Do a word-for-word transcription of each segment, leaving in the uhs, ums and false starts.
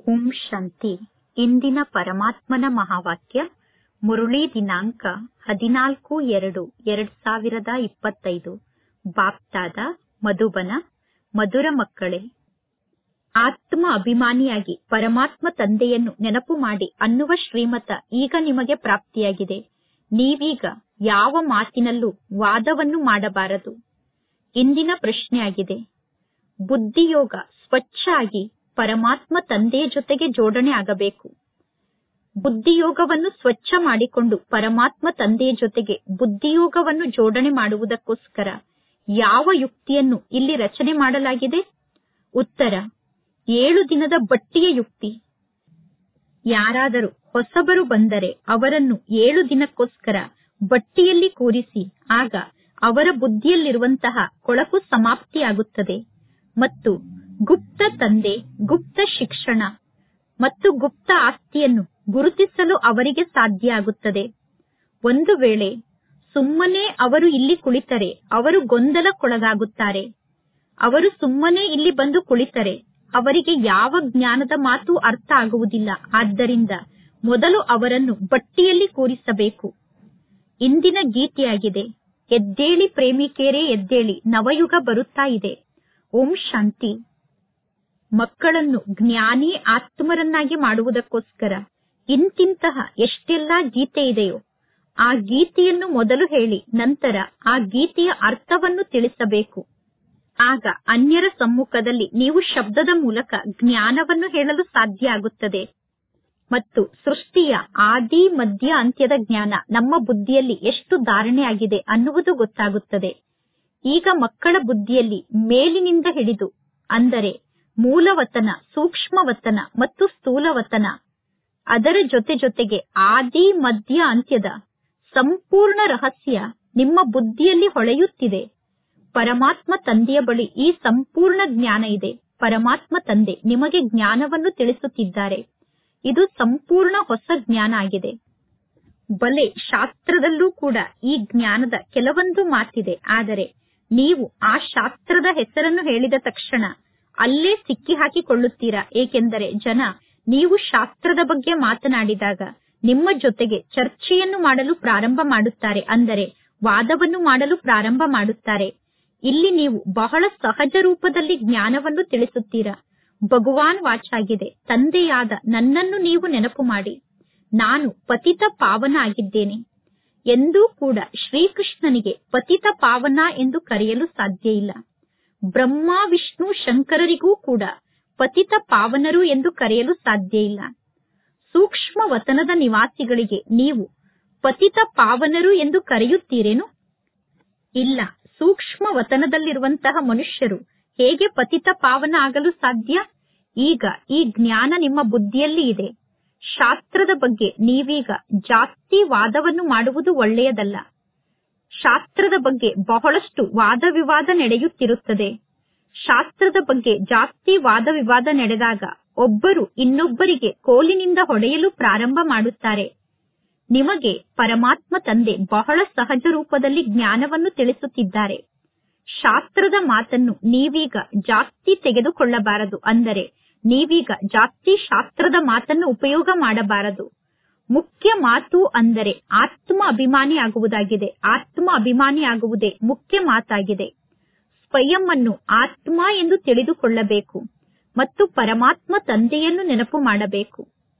ಓಂ ಶಾಂತಿ. ಇಂದಿನ ಪರಮಾತ್ಮನ ಮಹಾವಾಕ್ಯ ಮುರುಳಿ ದಿನಾಂಕ ಹದಿನಾಲ್ಕು ಎರಡು ಎರಡ್ ಸಾವಿರದ ಇಪ್ಪತ್ತೈದು. ಬಾಪ್ತಾದ ಮಧುಬನ. ಮಧುರ ಮಕ್ಕಳೇ, ಆತ್ಮ ಅಭಿಮಾನಿಯಾಗಿ ಪರಮಾತ್ಮ ತಂದೆಯನ್ನು ನೆನಪು ಮಾಡಿ ಅನ್ನುವ ಶ್ರೀಮತ ಈಗ ನಿಮಗೆ ಪ್ರಾಪ್ತಿಯಾಗಿದೆ. ನೀವೀಗ ಯಾವ ಮಾತಿನಲ್ಲೂ ವಾದವನ್ನು ಮಾಡಬಾರದು. ಇಂದಿನ ಪ್ರಶ್ನೆಯಾಗಿದೆ, ಬುದ್ಧಿಯೋಗ ಸ್ವಚ್ಛ ಆಗಿ ಪರಮಾತ್ಮ ತಂದೆಯ ಜೊತೆಗೆ ಜೋಡಣೆ ಆಗಬೇಕು. ಬುದ್ಧಿಯೋಗವನ್ನು ಸ್ವಚ್ಛ ಮಾಡಿಕೊಂಡು ಪರಮಾತ್ಮ ತಂದೆಯ ಜೊತೆಗೆ ಬುದ್ಧಿಯೋಗವನ್ನು ಜೋಡಣೆ ಮಾಡುವುದಕ್ಕೋಸ್ಕರ ಯಾವ ಯುಕ್ತಿಯನ್ನು ಇಲ್ಲಿ ರಚನೆ ಮಾಡಲಾಗಿದೆ? ಉತ್ತರ, ಏಳು ದಿನದ ಬಟ್ಟಿಯ ಯುಕ್ತಿ. ಯಾರಾದರೂ ಹೊಸಬರು ಬಂದರೆ ಅವರನ್ನು ಏಳು ದಿನಕ್ಕೋಸ್ಕರ ಬಟ್ಟಿಯಲ್ಲಿ ಕೂರಿಸಿ, ಆಗ ಅವರ ಬುದ್ಧಿಯಲ್ಲಿರುವಂತಹ ಕೊಳಕು ಸಮಾಪ್ತಿಯಾಗುತ್ತದೆ ಮತ್ತು ಗುಪ್ತ ತಂದೆ, ಗುಪ್ತ ಶಿಕ್ಷಣ ಮತ್ತು ಗುಪ್ತ ಆಸ್ತಿಯನ್ನು ಗುರುತಿಸಲು ಅವರಿಗೆ ಸಾಧ್ಯ ಆಗುತ್ತದೆ. ಒಂದು ವೇಳೆ ಸುಮ್ಮನೆ ಅವರು ಇಲ್ಲಿ ಕುಳಿತರೆ ಅವರು ಗೊಂದಲಕ್ಕೊಳಗಾಗುತ್ತಾರೆ. ಅವರು ಸುಮ್ಮನೆ ಇಲ್ಲಿ ಬಂದು ಕುಳಿತರೆ ಅವರಿಗೆ ಯಾವ ಜ್ಞಾನದ ಮಾತು ಅರ್ಥ ಆಗುವುದಿಲ್ಲ. ಆದ್ದರಿಂದ ಮೊದಲು ಅವರನ್ನು ಬಟ್ಟಿಯಲ್ಲಿ ಕೂರಿಸಬೇಕು. ಇಂದಿನ ಗೀತೆಯಾಗಿದೆ, ಎದ್ದೇಳಿ ಪ್ರೇಮಿಕೇರೆ ಎದ್ದೇಳಿ, ನವಯುಗ ಬರುತ್ತಾ ಇದೆ. ಓಂ ಶಾಂತಿ. ಮಕ್ಕಳನ್ನು ಜ್ಞಾನಿ ಆತ್ಮರನ್ನಾಗಿ ಮಾಡುವುದಕ್ಕೋಸ್ಕರ ಇಂತಿಂತಹ ಎಷ್ಟೆಲ್ಲಾ ಗೀತೆ ಇದೆಯೋ ಆ ಗೀತೆಯನ್ನು ಮೊದಲು ಹೇಳಿ ನಂತರ ಆ ಗೀತೆಯ ಅರ್ಥವನ್ನು ತಿಳಿಸಬೇಕು. ಆಗ ಅನ್ಯರ ಸಮ್ಮುಖದಲ್ಲಿ ನೀವು ಶಬ್ದದ ಮೂಲಕ ಜ್ಞಾನವನ್ನು ಹೇಳಲು ಸಾಧ್ಯ ಆಗುತ್ತದೆ ಮತ್ತು ಸೃಷ್ಟಿಯ ಆದಿ ಮಧ್ಯ ಅಂತ್ಯದ ಜ್ಞಾನ ನಮ್ಮ ಬುದ್ಧಿಯಲ್ಲಿ ಎಷ್ಟು ಧಾರಣೆ ಆಗಿದೆ ಅನ್ನುವುದು ಗೊತ್ತಾಗುತ್ತದೆ. ಈಗ ಮಕ್ಕಳ ಬುದ್ಧಿಯಲ್ಲಿ ಮೇಲಿನಿಂದ ಹಿಡಿದು ಅಂದರೆ ಮೂಲವತನ, ಸೂಕ್ಷ್ಮವತನ ಮತ್ತು ಸ್ಥೂಲವತನ, ಅದರ ಜೊತೆ ಜೊತೆಗೆ ಆದಿ ಮಧ್ಯ ಅಂತ್ಯದ ಸಂಪೂರ್ಣ ರಹಸ್ಯ ನಿಮ್ಮ ಬುದ್ಧಿಯಲ್ಲಿ ಹೊಳೆಯುತ್ತಿದೆ. ಪರಮಾತ್ಮ ತಂದೆಯ ಬಳಿ ಈ ಸಂಪೂರ್ಣ ಜ್ಞಾನ ಇದೆ. ಪರಮಾತ್ಮ ತಂದೆ ನಿಮಗೆ ಜ್ಞಾನವನ್ನು ತಿಳಿಸುತ್ತಿದ್ದಾರೆ. ಇದು ಸಂಪೂರ್ಣ ಹೊಸ ಜ್ಞಾನ ಆಗಿದೆ. ಬಲೆ ಶಾಸ್ತ್ರದಲ್ಲೂ ಕೂಡ ಈ ಜ್ಞಾನದ ಕೆಲವೊಂದು ಮಾತಿದೆ. ಆದರೆ ನೀವು ಆ ಶಾಸ್ತ್ರದ ಹೆಸರನ್ನು ಹೇಳಿದ ತಕ್ಷಣ ಅಲ್ಲೇ ಸಿಕ್ಕಿ ಹಾಕಿಕೊಳ್ಳುತ್ತೀರಾ. ಏಕೆಂದರೆ ಜನ ನೀವು ಶಾಸ್ತ್ರದ ಬಗ್ಗೆ ಮಾತನಾಡಿದಾಗ ನಿಮ್ಮ ಜೊತೆಗೆ ಚರ್ಚೆಯನ್ನು ಮಾಡಲು ಪ್ರಾರಂಭ ಮಾಡುತ್ತಾರೆ, ಅಂದರೆ ವಾದವನ್ನು ಮಾಡಲು ಪ್ರಾರಂಭ ಮಾಡುತ್ತಾರೆ. ಇಲ್ಲಿ ನೀವು ಬಹಳ ಸಹಜ ರೂಪದಲ್ಲಿ ಜ್ಞಾನವನ್ನು ತಿಳಿಸುತ್ತೀರಾ. ಭಗವಾನ್ ವಾಚಾಗಿದೆ, ತಂದೆಯಾದ ನನ್ನನ್ನು ನೀವು ನೆನಪು ಮಾಡಿ, ನಾನು ಪತಿತ ಪಾವನ ಆಗಿದ್ದೇನೆ. ಎಂದೂ ಕೂಡ ಶ್ರೀಕೃಷ್ಣನಿಗೆ ಪತಿತ ಪಾವನ ಎಂದು ಕರೆಯಲು ಸಾಧ್ಯ ಇಲ್ಲ. ಬ್ರಹ್ಮ ವಿಷ್ಣು ಶಂಕರರಿಗೂ ಕೂಡ ಪತಿತ ಪಾವನರು ಎಂದು ಕರೆಯಲು ಸಾಧ್ಯ ಇಲ್ಲ. ಸೂಕ್ಷ್ಮ ವತನದ ನಿವಾಸಿಗಳಿಗೆ ನೀವು ಪತಿತ ಪಾವನರು ಎಂದು ಕರೆಯುತ್ತೀರೇನು? ಇಲ್ಲ. ಸೂಕ್ಷ್ಮ ವತನದಲ್ಲಿರುವಂತಹ ಮನುಷ್ಯರು ಹೇಗೆ ಪತಿತ ಪಾವನ ಆಗಲು ಸಾಧ್ಯ? ಈಗ ಈ ಜ್ಞಾನ ನಿಮ್ಮ ಬುದ್ಧಿಯಲ್ಲಿ ಇದೆ. ಶಾಸ್ತ್ರದ ಬಗ್ಗೆ ನೀವೀಗ ಜಾಸ್ತಿ ವಾದವನ್ನು ಮಾಡುವುದು ಒಳ್ಳೆಯದಲ್ಲ. ಶಾಸ್ತ್ರದ ಬಗ್ಗೆ ಬಹಳಷ್ಟು ವಾದ ವಿವಾದ ನಡೆಯುತ್ತಿರುತ್ತದೆ. ಶಾಸ್ತ್ರದ ಬಗ್ಗೆ ಜಾಸ್ತಿ ವಾದ ವಿವಾದ ನಡೆದಾಗ ಒಬ್ಬರು ಇನ್ನೊಬ್ಬರಿಗೆ ಕೋಲಿನಿಂದ ಹೊಡೆಯಲು ಪ್ರಾರಂಭ ಮಾಡುತ್ತಾರೆ. ನಿಮಗೆ ಪರಮಾತ್ಮ ತಂದೆ ಬಹಳ ಸಹಜ ರೂಪದಲ್ಲಿ ಜ್ಞಾನವನ್ನು ತಿಳಿಸುತ್ತಿದ್ದಾರೆ. ಶಾಸ್ತ್ರದ ಮಾತನ್ನು ನೀವೀಗ ಜಾಸ್ತಿ ತೆಗೆದುಕೊಳ್ಳಬಾರದು, ಅಂದರೆ ನೀವೀಗ ಜಾಸ್ತಿ ಶಾಸ್ತ್ರದ ಮಾತನ್ನು ಉಪಯೋಗ ಮಾಡಬಾರದು. ಮುಖ್ಯ ಮಾತು ಅಂದರೆ ಆತ್ಮ ಅಭಿಮಾನಿ ಆಗುವುದಾಗಿದೆ. ಆತ್ಮ ಅಭಿಮಾನಿ ಆಗುವುದೇ ಮುಖ್ಯ ಮಾತಾಗಿದೆ. ಸ್ವಯಂ ಅನ್ನು ಆತ್ಮ ಎಂದು ತಿಳಿದುಕೊಳ್ಳಬೇಕು ಮತ್ತು ಪರಮಾತ್ಮ ತಂದೆಯನ್ನು ನೆನಪು ಮಾಡಬೇಕು.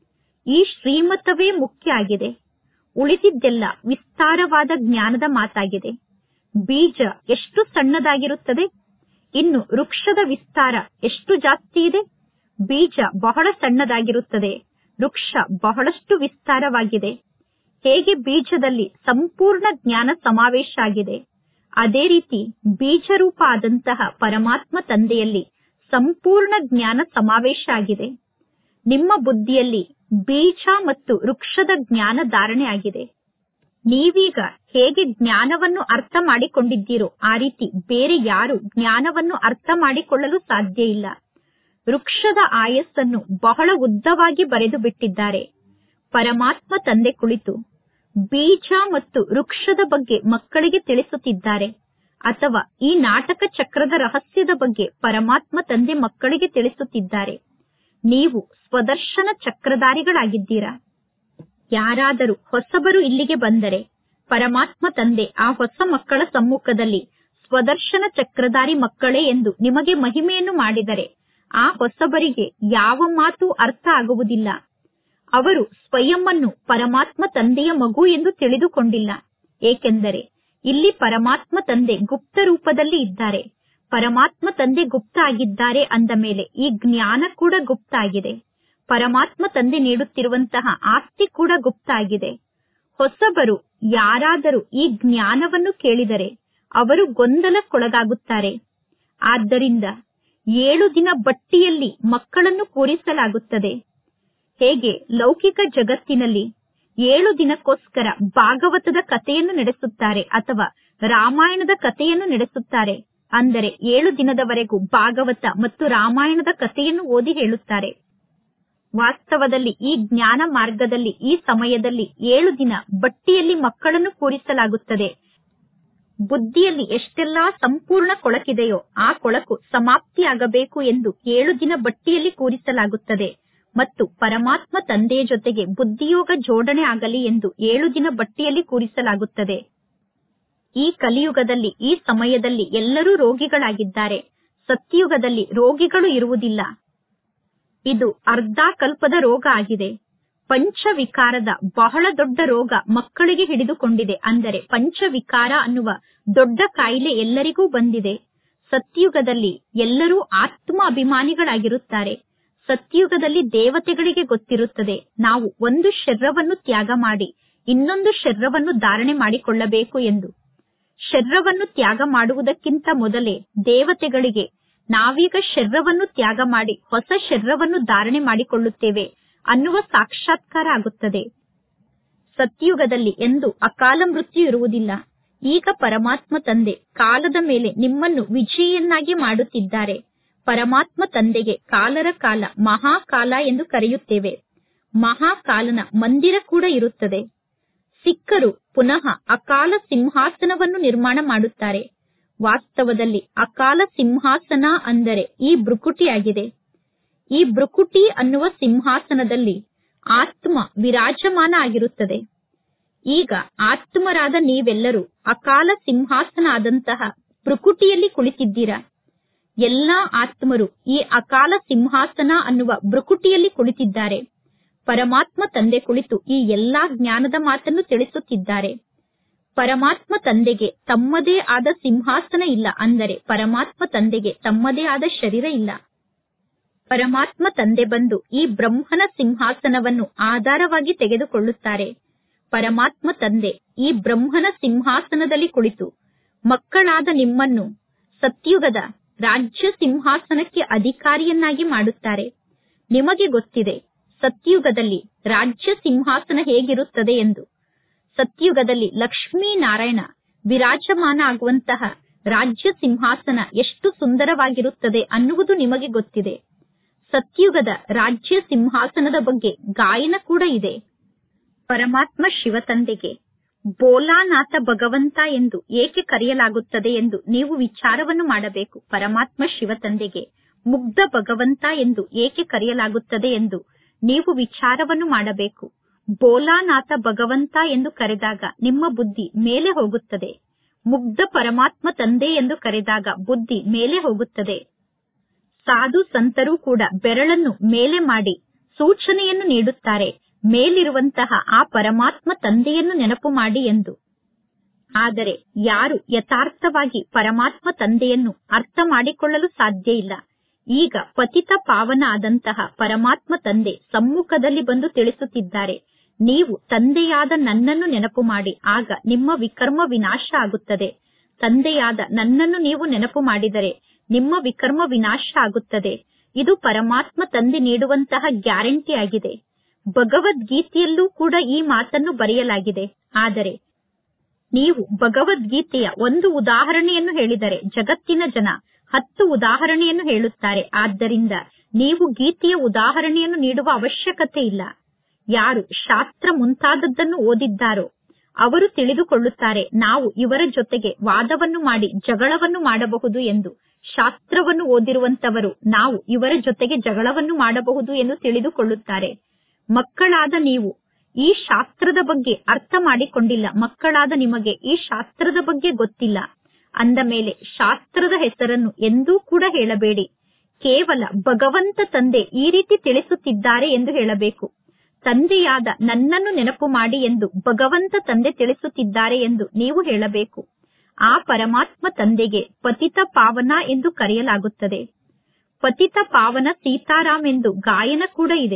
ಈ ಶ್ರೀಮತವೇ ಮುಖ್ಯ ಆಗಿದೆ. ಉಳಿದಿದ್ದೆಲ್ಲ ವಿಸ್ತಾರವಾದ ಜ್ಞಾನದ ಮಾತಾಗಿದೆ. ಬೀಜ ಎಷ್ಟು ಸಣ್ಣದಾಗಿರುತ್ತದೆ, ಇನ್ನು ವೃಕ್ಷದ ವಿಸ್ತಾರ ಎಷ್ಟು ಜಾಸ್ತಿ ಇದೆ. ಬೀಜ ಬಹಳ ಸಣ್ಣದಾಗಿರುತ್ತದೆ, ವೃಕ್ಷ ಬಹಳಷ್ಟು ವಿಸ್ತಾರವಾಗಿದೆ. ಹೇಗೆ ಬೀಜದಲ್ಲಿ ಸಂಪೂರ್ಣ ಜ್ಞಾನ ಸಮಾವೇಶ ಆಗಿದೆ, ಅದೇ ರೀತಿ ಬೀಜರೂಪ ಆದಂತಹ ಪರಮಾತ್ಮ ತಂದೆಯಲ್ಲಿ ಸಂಪೂರ್ಣ ಜ್ಞಾನ ಸಮಾವೇಶ ಆಗಿದೆ. ನಿಮ್ಮ ಬುದ್ಧಿಯಲ್ಲಿ ಬೀಜ ಮತ್ತು ವೃಕ್ಷದ ಜ್ಞಾನ ಧಾರಣೆ ಆಗಿದೆ. ನೀವೀಗ ಹೇಗೆ ಜ್ಞಾನವನ್ನು ಅರ್ಥ ಮಾಡಿಕೊಂಡಿದ್ದೀರೋ ಆ ರೀತಿ ಬೇರೆ ಯಾರು ಜ್ಞಾನವನ್ನು ಅರ್ಥ ಮಾಡಿಕೊಳ್ಳಲು ಸಾಧ್ಯ ಇಲ್ಲ. ವೃಕ್ಷದ ಆಯಸ್ಸನ್ನು ಬಹಳ ಉದ್ದವಾಗಿ ಬರೆದು ಬಿಟ್ಟಿದ್ದಾರೆ. ಪರಮಾತ್ಮ ತಂದೆ ಕುಳಿತು ಬೀಜ ಮತ್ತು ವೃಕ್ಷದ ಬಗ್ಗೆ ಮಕ್ಕಳಿಗೆ ತಿಳಿಸುತ್ತಿದ್ದಾರೆ, ಅಥವಾ ಈ ನಾಟಕ ಚಕ್ರದ ರಹಸ್ಯದ ಬಗ್ಗೆ ಪರಮಾತ್ಮ ತಂದೆ ಮಕ್ಕಳಿಗೆ ತಿಳಿಸುತ್ತಿದ್ದಾರೆ. ನೀವು ಸ್ವದರ್ಶನ ಚಕ್ರಧಾರಿಗಳಾಗಿದ್ದೀರಾ. ಯಾರಾದರೂ ಹೊಸಬರು ಇಲ್ಲಿಗೆ ಬಂದರೆ ಪರಮಾತ್ಮ ತಂದೆ ಆ ಹೊಸ ಮಕ್ಕಳ ಸಮ್ಮುಖದಲ್ಲಿ ಸ್ವದರ್ಶನ ಚಕ್ರಧಾರಿ ಮಕ್ಕಳೇ ಎಂದು ನಿಮಗೆ ಮಹಿಮೆಯನ್ನು ಮಾಡಿದರೆ ಆ ಹೊಸಬರಿಗೆ ಯಾವ ಮಾತು ಅರ್ಥ ಆಗುವುದಿಲ್ಲ. ಅವರು ಸ್ವಯಂವನ್ನು ಪರಮಾತ್ಮ ತಂದೆಯ ಮಗು ಎಂದು ತಿಳಿದುಕೊಂಡಿಲ್ಲ. ಏಕೆಂದರೆ ಇಲ್ಲಿ ಪರಮಾತ್ಮ ತಂದೆ ಗುಪ್ತ ರೂಪದಲ್ಲಿ ಇದ್ದಾರೆ. ಪರಮಾತ್ಮ ತಂದೆ ಗುಪ್ತ ಆಗಿದ್ದಾರೆ ಅಂದ ಮೇಲೆ ಈ ಜ್ಞಾನ ಕೂಡ ಗುಪ್ತ ಆಗಿದೆ. ಪರಮಾತ್ಮ ತಂದೆ ನೀಡುತ್ತಿರುವಂತಹ ಆಸ್ತಿ ಕೂಡ ಗುಪ್ತ ಆಗಿದೆ. ಹೊಸಬರು ಯಾರಾದರೂ ಈ ಜ್ಞಾನವನ್ನು ಕೇಳಿದರೆ ಅವರು ಗೊಂದಲಕ್ಕೊಳಗಾಗುತ್ತಾರೆ. ಆದ್ದರಿಂದ ಏಳು ದಿನ ಬಟ್ಟಿಯಲ್ಲಿ ಮಕ್ಕಳನ್ನು ಕೂರಿಸಲಾಗುತ್ತದೆ. ಹೇಗೆ ಲೌಕಿಕ ಜಗತ್ತಿನಲ್ಲಿ ಏಳು ದಿನಕ್ಕೋಸ್ಕರ ಭಾಗವತದ ಕಥೆಯನ್ನು ನಡೆಸುತ್ತಾರೆ ಅಥವಾ ರಾಮಾಯಣದ ಕಥೆಯನ್ನು ನಡೆಸುತ್ತಾರೆ. ಅಂದರೆ ಏಳು ದಿನದವರೆಗೂ ಭಾಗವತ ಮತ್ತು ರಾಮಾಯಣದ ಕಥೆಯನ್ನು ಓದಿ ಹೇಳುತ್ತಾರೆ. ವಾಸ್ತವದಲ್ಲಿ ಈ ಜ್ಞಾನ ಮಾರ್ಗದಲ್ಲಿ ಈ ಸಮಯದಲ್ಲಿ ಏಳು ದಿನ ಬಟ್ಟಿಯಲ್ಲಿ ಮಕ್ಕಳನ್ನು ಕೂರಿಸಲಾಗುತ್ತದೆ. ಬುದ್ಧಿಯಲ್ಲಿ ಎಷ್ಟೆಲ್ಲಾ ಸಂಪೂರ್ಣ ಕೊಳಕಿದೆಯೋ ಆ ಕೊಳಕು ಸಮಾಪ್ತಿಯಾಗಬೇಕು ಎಂದು ಏಳು ದಿನ ಬಟ್ಟಿಯಲ್ಲಿ ಕೂರಿಸಲಾಗುತ್ತದೆ ಮತ್ತು ಪರಮಾತ್ಮ ತಂದೆಯ ಜೊತೆಗೆ ಬುದ್ಧಿಯೋಗ ಜೋಡಣೆ ಆಗಲಿ ಎಂದು ಏಳು ದಿನ ಬಟ್ಟಿಯಲ್ಲಿ ಕೂರಿಸಲಾಗುತ್ತದೆ. ಈ ಕಲಿಯುಗದಲ್ಲಿ ಈ ಸಮಯದಲ್ಲಿ ಎಲ್ಲರೂ ರೋಗಿಗಳಾಗಿದ್ದಾರೆ. ಸತ್ಯಯುಗದಲ್ಲಿ ರೋಗಿಗಳು ಇರುವುದಿಲ್ಲ. ಇದು ಅರ್ಧಾಕಲ್ಪದ ರೋಗ ಆಗಿದೆ. ಪಂಚವಿಕಾರದ ಬಹಳ ದೊಡ್ಡ ರೋಗ ಮಕ್ಕಳಿಗೆ ಹಿಡಿದುಕೊಂಡಿದೆ. ಅಂದರೆ ಪಂಚವಿಕಾರ ಅನ್ನುವ ದೊಡ್ಡ ಕಾಯಿಲೆ ಎಲ್ಲರಿಗೂ ಬಂದಿದೆ. ಸತ್ಯಯುಗದಲ್ಲಿ ಎಲ್ಲರೂ ಆತ್ಮ ಅಭಿಮಾನಿಗಳಾಗಿರುತ್ತಾರೆ. ಸತ್ಯಯುಗದಲ್ಲಿ ದೇವತೆಗಳಿಗೆ ಗೊತ್ತಿರುತ್ತದೆ ನಾವು ಒಂದು ಶರೀರವನ್ನು ತ್ಯಾಗ ಮಾಡಿ ಇನ್ನೊಂದು ಶರೀರವನ್ನು ಧಾರಣೆ ಮಾಡಿಕೊಳ್ಳಬೇಕು ಎಂದು. ಶರೀರವನ್ನು ತ್ಯಾಗ ಮಾಡುವುದಕ್ಕಿಂತ ಮೊದಲೇ ದೇವತೆಗಳಿಗೆ ನಾವೀಗ ಶರೀರವನ್ನು ತ್ಯಾಗ ಮಾಡಿ ಹೊಸ ಶರೀರವನ್ನು ಧಾರಣೆ ಮಾಡಿಕೊಳ್ಳುತ್ತೇವೆ ಅನ್ನುವ ಸಾಕ್ಷಾತ್ಕಾರ ಆಗುತ್ತದೆ. ಸತ್ಯಯುಗದಲ್ಲಿ ಎಂದು ಅಕಾಲ ಮೃತ್ಯು ಇರುವುದಿಲ್ಲ. ಈಗ ಪರಮಾತ್ಮ ತಂದೆ ಕಾಲದ ಮೇಲೆ ನಿಮ್ಮನ್ನು ವಿಜಯಿಯನ್ನಾಗಿ ಮಾಡುತ್ತಿದ್ದಾರೆ. ಪರಮಾತ್ಮ ತಂದೆಗೆ ಕಾಲರ ಕಾಲ ಮಹಾಕಾಲ ಎಂದು ಕರೆಯುತ್ತೇವೆ. ಮಹಾಕಾಲನ ಮಂದಿರ ಕೂಡ ಇರುತ್ತದೆ. ಸಿಖ್ಖರು ಪುನಃ ಅಕಾಲ ಸಿಂಹಾಸನವನ್ನು ನಿರ್ಮಾಣ ಮಾಡುತ್ತಾರೆ. ವಾಸ್ತವದಲ್ಲಿ ಅಕಾಲ ಸಿಂಹಾಸನ ಅಂದರೆ ಈ ಭ್ರುಕುಟಿಯಾಗಿದೆ. ಈ ಭ್ರುಕುಟಿ ಅನ್ನುವ ಸಿಂಹಾಸನದಲ್ಲಿ ಆತ್ಮ ವಿರಾಜಮಾನ ಆಗಿರುತ್ತದೆ. ಈಗ ಆತ್ಮರಾದ ನೀವೆಲ್ಲರೂ ಅಕಾಲ ಸಿಂಹಾಸನ ಆದಂತಹ ಭ್ರುಕುಟಿಯಲ್ಲಿ ಕುಳಿತಿದ್ದೀರಾ. ಎಲ್ಲಾ ಆತ್ಮರು ಈ ಅಕಾಲ ಸಿಂಹಾಸನ ಅನ್ನುವ ಭ್ರುಕುಟಿಯಲ್ಲಿ ಕುಳಿತಿದ್ದಾರೆ. ಪರಮಾತ್ಮ ತಂದೆ ಕುಳಿತು ಈ ಎಲ್ಲಾ ಜ್ಞಾನದ ಮಾತನ್ನು ತಿಳಿಸುತ್ತಿದ್ದಾರೆ. ಪರಮಾತ್ಮ ತಂದೆಗೆ ತಮ್ಮದೇ ಆದ ಸಿಂಹಾಸನ ಇಲ್ಲ. ಅಂದರೆ ಪರಮಾತ್ಮ ತಂದೆಗೆ ತಮ್ಮದೇ ಆದ ಶರೀರ ಇಲ್ಲ. ಪರಮಾತ್ಮ ತಂದೆ ಬಂದು ಈ ಬ್ರಹ್ಮನ ಸಿಂಹಾಸನವನ್ನು ಆಧಾರವಾಗಿ ತೆಗೆದುಕೊಳ್ಳುತ್ತಾರೆ. ಪರಮಾತ್ಮ ತಂದೆ ಈ ಬ್ರಹ್ಮನ ಸಿಂಹಾಸನದಲ್ಲಿ ಕುಳಿತು ಮಕ್ಕಳಾದ ನಿಮ್ಮನ್ನು ಸತ್ಯುಗದ ರಾಜ್ಯ ಸಿಂಹಾಸನಕ್ಕೆ ಅಧಿಕಾರಿಯನ್ನಾಗಿ ಮಾಡುತ್ತಾರೆ. ನಿಮಗೆ ಗೊತ್ತಿದೆ ಸತ್ಯುಗದಲ್ಲಿ ರಾಜ್ಯ ಸಿಂಹಾಸನ ಹೇಗಿರುತ್ತದೆ ಎಂದು. ಸತ್ಯುಗದಲ್ಲಿ ಲಕ್ಷ್ಮೀನಾರಾಯಣ ವಿರಾಜಮಾನ ಆಗುವಂತಹ ರಾಜ್ಯ ಸಿಂಹಾಸನ ಎಷ್ಟು ಸುಂದರವಾಗಿರುತ್ತದೆ ಅನ್ನುವುದು ನಿಮಗೆ ಗೊತ್ತಿದೆ. ಸತ್ಯುಗದ ರಾಜ್ಯ ಸಿಂಹಾಸನದ ಬಗ್ಗೆ ಗಾಯನ ಕೂಡ ಇದೆ. ಪರಮಾತ್ಮ ಶಿವ ತಂದೆಗೆ ಬೋಲಾನಾಥ ಭಗವಂತ ಎಂದು ಏಕೆ ಕರೆಯಲಾಗುತ್ತದೆ ಎಂದು ನೀವು ವಿಚಾರವನ್ನು ಮಾಡಬೇಕು. ಪರಮಾತ್ಮ ಶಿವ ತಂದೆಗೆ ಮುಗ್ಧ ಭಗವಂತ ಎಂದು ಏಕೆ ಕರೆಯಲಾಗುತ್ತದೆ ಎಂದು ನೀವು ವಿಚಾರವನ್ನು ಮಾಡಬೇಕು. ಬೋಲಾನಾಥ ಭಗವಂತ ಎಂದು ಕರೆದಾಗ ನಿಮ್ಮ ಬುದ್ಧಿ ಮೇಲೆ ಹೋಗುತ್ತದೆ. ಮುಗ್ಧ ಪರಮಾತ್ಮ ತಂದೆ ಎಂದು ಕರೆದಾಗ ಬುದ್ಧಿ ಮೇಲೆ ಹೋಗುತ್ತದೆ. ಸಾಧು ಸಂತರು ಕೂಡ ಬೆರಳನ್ನು ಮೇಲೆ ಮಾಡಿ ಸೂಚನೆಯನ್ನು ನೀಡುತ್ತಾರೆ, ಮೇಲಿರುವಂತಹ ಆ ಪರಮಾತ್ಮ ತಂದೆಯನ್ನು ನೆನಪು ಮಾಡಿ ಎಂದು. ಆದರೆ ಯಾರು ಯಥಾರ್ಥವಾಗಿ ಪರಮಾತ್ಮ ತಂದೆಯನ್ನು ಅರ್ಥ ಮಾಡಿಕೊಳ್ಳಲು ಸಾಧ್ಯ ಇಲ್ಲ. ಈಗ ಪತಿತ ಪಾವನ ಆದಂತಹ ಪರಮಾತ್ಮ ತಂದೆ ಸಮ್ಮುಖದಲ್ಲಿ ಬಂದು ತಿಳಿಸುತ್ತಿದ್ದಾರೆ, ನೀವು ತಂದೆಯಾದ ನನ್ನನ್ನು ನೆನಪು ಮಾಡಿ, ಆಗ ನಿಮ್ಮ ವಿಕರ್ಮ ವಿನಾಶ ಆಗುತ್ತದೆ. ತಂದೆಯಾದ ನನ್ನನ್ನು ನೀವು ನೆನಪು ಮಾಡಿದರೆ ನಿಮ್ಮ ವಿಕರ್ಮ ವಿನಾಶ ಆಗುತ್ತದೆ. ಇದು ಪರಮಾತ್ಮ ತಂದೆ ನೀಡುವಂತಹ ಗ್ಯಾರಂಟಿ ಆಗಿದೆ. ಭಗವದ್ಗೀತೆಯಲ್ಲೂ ಕೂಡ ಈ ಮಾತನ್ನು ಬರೆಯಲಾಗಿದೆ. ಆದರೆ ನೀವು ಭಗವದ್ಗೀತೆಯ ಒಂದು ಉದಾಹರಣೆಯನ್ನು ಹೇಳಿದರೆ ಜಗತ್ತಿನ ಜನ ಹತ್ತು ಉದಾಹರಣೆಯನ್ನು ಹೇಳುತ್ತಾರೆ. ಆದ್ದರಿಂದ ನೀವು ಗೀತೆಯ ಉದಾಹರಣೆಯನ್ನು ನೀಡುವ ಅವಶ್ಯಕತೆ ಇಲ್ಲ. ಯಾರು ಶಾಸ್ತ್ರ ಮುಂತಾದದ್ದನ್ನು ಓದಿದ್ದಾರೋ ಅವರು ತಿಳಿದುಕೊಳ್ಳುತ್ತಾರೆ, ನಾವು ಇವರ ಜೊತೆಗೆ ವಾದವನ್ನು ಮಾಡಿ ಜಗಳವನ್ನು ಮಾಡಬಹುದು ಎಂದು. ಶಾಸ್ತ್ರವನ್ನು ಓದಿರುವಂತವರು ನಾವು ಇವರ ಜೊತೆಗೆ ಜಗಳವನ್ನು ಮಾಡಬಹುದು ಎಂದು ತಿಳಿದುಕೊಳ್ಳುತ್ತಾರೆ. ಮಕ್ಕಳಾದ ನೀವು ಈ ಶಾಸ್ತ್ರದ ಬಗ್ಗೆ ಅರ್ಥ ಮಾಡಿಕೊಂಡಿಲ್ಲ, ಮಕ್ಕಳಾದ ನಿಮಗೆ ಈ ಶಾಸ್ತ್ರದ ಬಗ್ಗೆ ಗೊತ್ತಿಲ್ಲ ಅಂದ ಮೇಲೆ ಶಾಸ್ತ್ರದ ಹೆಸರನ್ನು ಎಂದೂ ಕೂಡ ಹೇಳಬೇಡಿ. ಕೇವಲ ಭಗವಂತ ತಂದೆ ಈ ರೀತಿ ತಿಳಿಸುತ್ತಿದ್ದಾರೆ ಎಂದು ಹೇಳಬೇಕು. ತಂದೆಯಾದ ನನ್ನನ್ನು ನೆನಪು ಮಾಡಿ ಎಂದು ಭಗವಂತ ತಂದೆ ತಿಳಿಸುತ್ತಿದ್ದಾರೆ ಎಂದು ನೀವು ಹೇಳಬೇಕು. ಆ ಪರಮಾತ್ಮ ತಂದೆಗೆ ಪತಿತ ಪಾವನ ಎಂದು ಕರೆಯಲಾಗುತ್ತದೆ. ಪತಿತ ಪಾವನ ಸೀತಾರಾಮ್ ಎಂದು ಗಾಯನ ಕೂಡ ಇದೆ.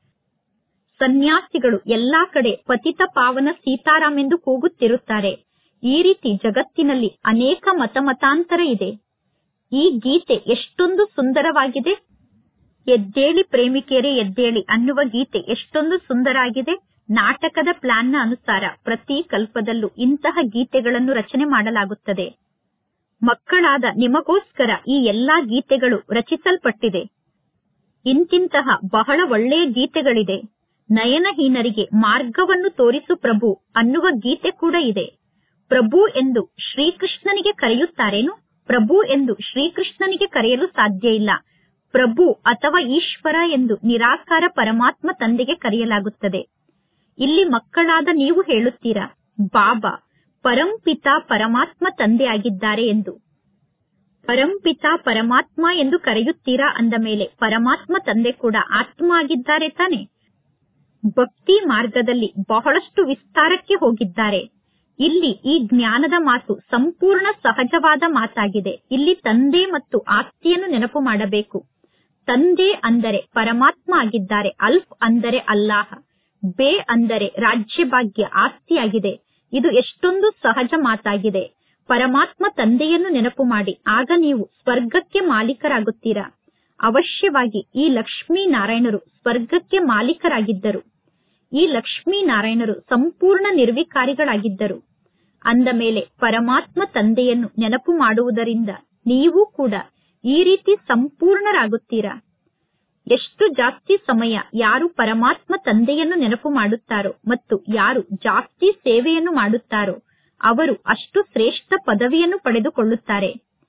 ಸನ್ಯಾಸಿಗಳು ಎಲ್ಲಾ ಕಡೆ ಪತಿತ ಪಾವನ ಸೀತಾರಾಮ್ ಎಂದು ಕೂಗುತ್ತಿರುತ್ತಾರೆ. ಈ ರೀತಿ ಜಗತ್ತಿನಲ್ಲಿ ಅನೇಕ ಮತಮತಾಂತರ ಇದೆ. ಈ ಗೀತೆ ಎಷ್ಟೊಂದು ಸುಂದರವಾಗಿದೆ. ಎದ್ದೇಳಿ ಪ್ರೇಮಿಕೆಯರೇ ಎದ್ದೇಳಿ ಅನ್ನುವ ಗೀತೆ ಎಷ್ಟೊಂದು ಸುಂದರ ಆಗಿದೆ. ನಾಟಕದ ಪ್ಲಾನ್ನ ಅನುಸಾರ ಪ್ರತಿ ಕಲ್ಪದಲ್ಲೂ ಇಂತಹ ಗೀತೆಗಳನ್ನು ರಚನೆ ಮಾಡಲಾಗುತ್ತದೆ. ಮಕ್ಕಳಾದ ನಿಮಗೋಸ್ಕರ ಈ ಎಲ್ಲಾ ಗೀತೆಗಳು ರಚಿಸಲ್ಪಟ್ಟಿದೆ. ಇಂತಿಂತಹ ಬಹಳ ಒಳ್ಳೆಯ ಗೀತೆಗಳಿದೆ. ನಯನಹೀನರಿಗೆ ಮಾರ್ಗವನ್ನು ತೋರಿಸು ಪ್ರಭು ಅನ್ನುವ ಗೀತೆ ಕೂಡ ಇದೆ. ಪ್ರಭು ಎಂದು ಶ್ರೀಕೃಷ್ಣನಿಗೆ ಕರೆಯುತ್ತಾರೇನು? ಪ್ರಭು ಎಂದು ಶ್ರೀಕೃಷ್ಣನಿಗೆ ಕರೆಯಲು ಸಾಧ್ಯ ಇಲ್ಲ. ಪ್ರಭು ಅಥವಾ ಈಶ್ವರ ಎಂದು ನಿರಾಕಾರ ಪರಮಾತ್ಮ ತಂದೆಗೆ ಕರೆಯಲಾಗುತ್ತದೆ. ಇಲ್ಲಿ ಮಕ್ಕಳಾದ ನೀವು ಹೇಳುತ್ತೀರಾ, ಬಾಬಾ ಪರಂಪಿತ ಪರಮಾತ್ಮ ತಂದೆ ಆಗಿದ್ದಾರೆ ಎಂದು. ಪರಂಪಿತ ಪರಮಾತ್ಮ ಎಂದು ಕರೆಯುತ್ತೀರಾ ಅಂದ ಮೇಲೆ ಪರಮಾತ್ಮ ತಂದೆ ಕೂಡ ಆತ್ಮ ಆಗಿದ್ದಾರೆ ತಾನೆ. ಭಕ್ತಿ ಮಾರ್ಗದಲ್ಲಿ ಬಹಳಷ್ಟು ವಿಸ್ತಾರಕ್ಕೆ ಹೋಗಿದ್ದಾರೆ. ಇಲ್ಲಿ ಈ ಜ್ಞಾನದ ಮಾತು ಸಂಪೂರ್ಣ ಸಹಜವಾದ ಮಾತಾಗಿದೆ. ಇಲ್ಲಿ ತಂದೆ ಮತ್ತು ಆಸ್ತಿಯನ್ನು ನೆನಪು ಮಾಡಬೇಕು. ತಂದೆ ಅಂದರೆ ಪರಮಾತ್ಮ ಆಗಿದ್ದಾರೆ. ಅಲ್ಫ್ ಅಂದರೆ ಅಲ್ಲಾಹ. ಬೇ ಅಂದರೆ ರಾಜ್ಯಭಾಗ್ಯ ಆಸ್ತಿಯಾಗಿದೆ. ಇದು ಎಷ್ಟೊಂದು ಸಹಜ ಮಾತಾಗಿದೆ. ಪರಮಾತ್ಮ ತಂದೆಯನ್ನು ನೆನಪು ಮಾಡಿ, ಆಗ ನೀವು ಸ್ವರ್ಗಕ್ಕೆ ಮಾಲೀಕರಾಗುತ್ತೀರಾ. ಅವಶ್ಯವಾಗಿ ಈ ಲಕ್ಷ್ಮೀನಾರಾಯಣರು ಸ್ವರ್ಗಕ್ಕೆ ಮಾಲೀಕರಾಗಿದ್ದರು. ಈ ಲಕ್ಷ್ಮೀನಾರಾಯಣರು ಸಂಪೂರ್ಣ ನಿರ್ವಿಕಾರಿಗಳಾಗಿದ್ದರು. ಅಂದ ಮೇಲೆ ಪರಮಾತ್ಮ ತಂದೆಯನ್ನು ನೆನಪು ಮಾಡುವುದರಿಂದ ನೀವು ಕೂಡ ಈ ರೀತಿ ಸಂಪೂರ್ಣರಾಗುತ್ತೀರಾ. ಎಷ್ಟು ಜಾಸ್ತಿ ಸಮಯ ಯಾರು ಪರಮಾತ್ಮ ತಂದೆಯನ್ನು ನೆನಪು ಮಾಡುತ್ತಾರೋ ಮತ್ತು ಯಾರು ಜಾಸ್ತಿ ಸೇವೆಯನ್ನು ಮಾಡುತ್ತಾರೋ ಅವರು ಅಷ್ಟು ಶ್ರೇಷ್ಠ ಪದವಿಯನ್ನು ಪಡೆದುಕೊಳ್ಳುತ್ತಾರೆ.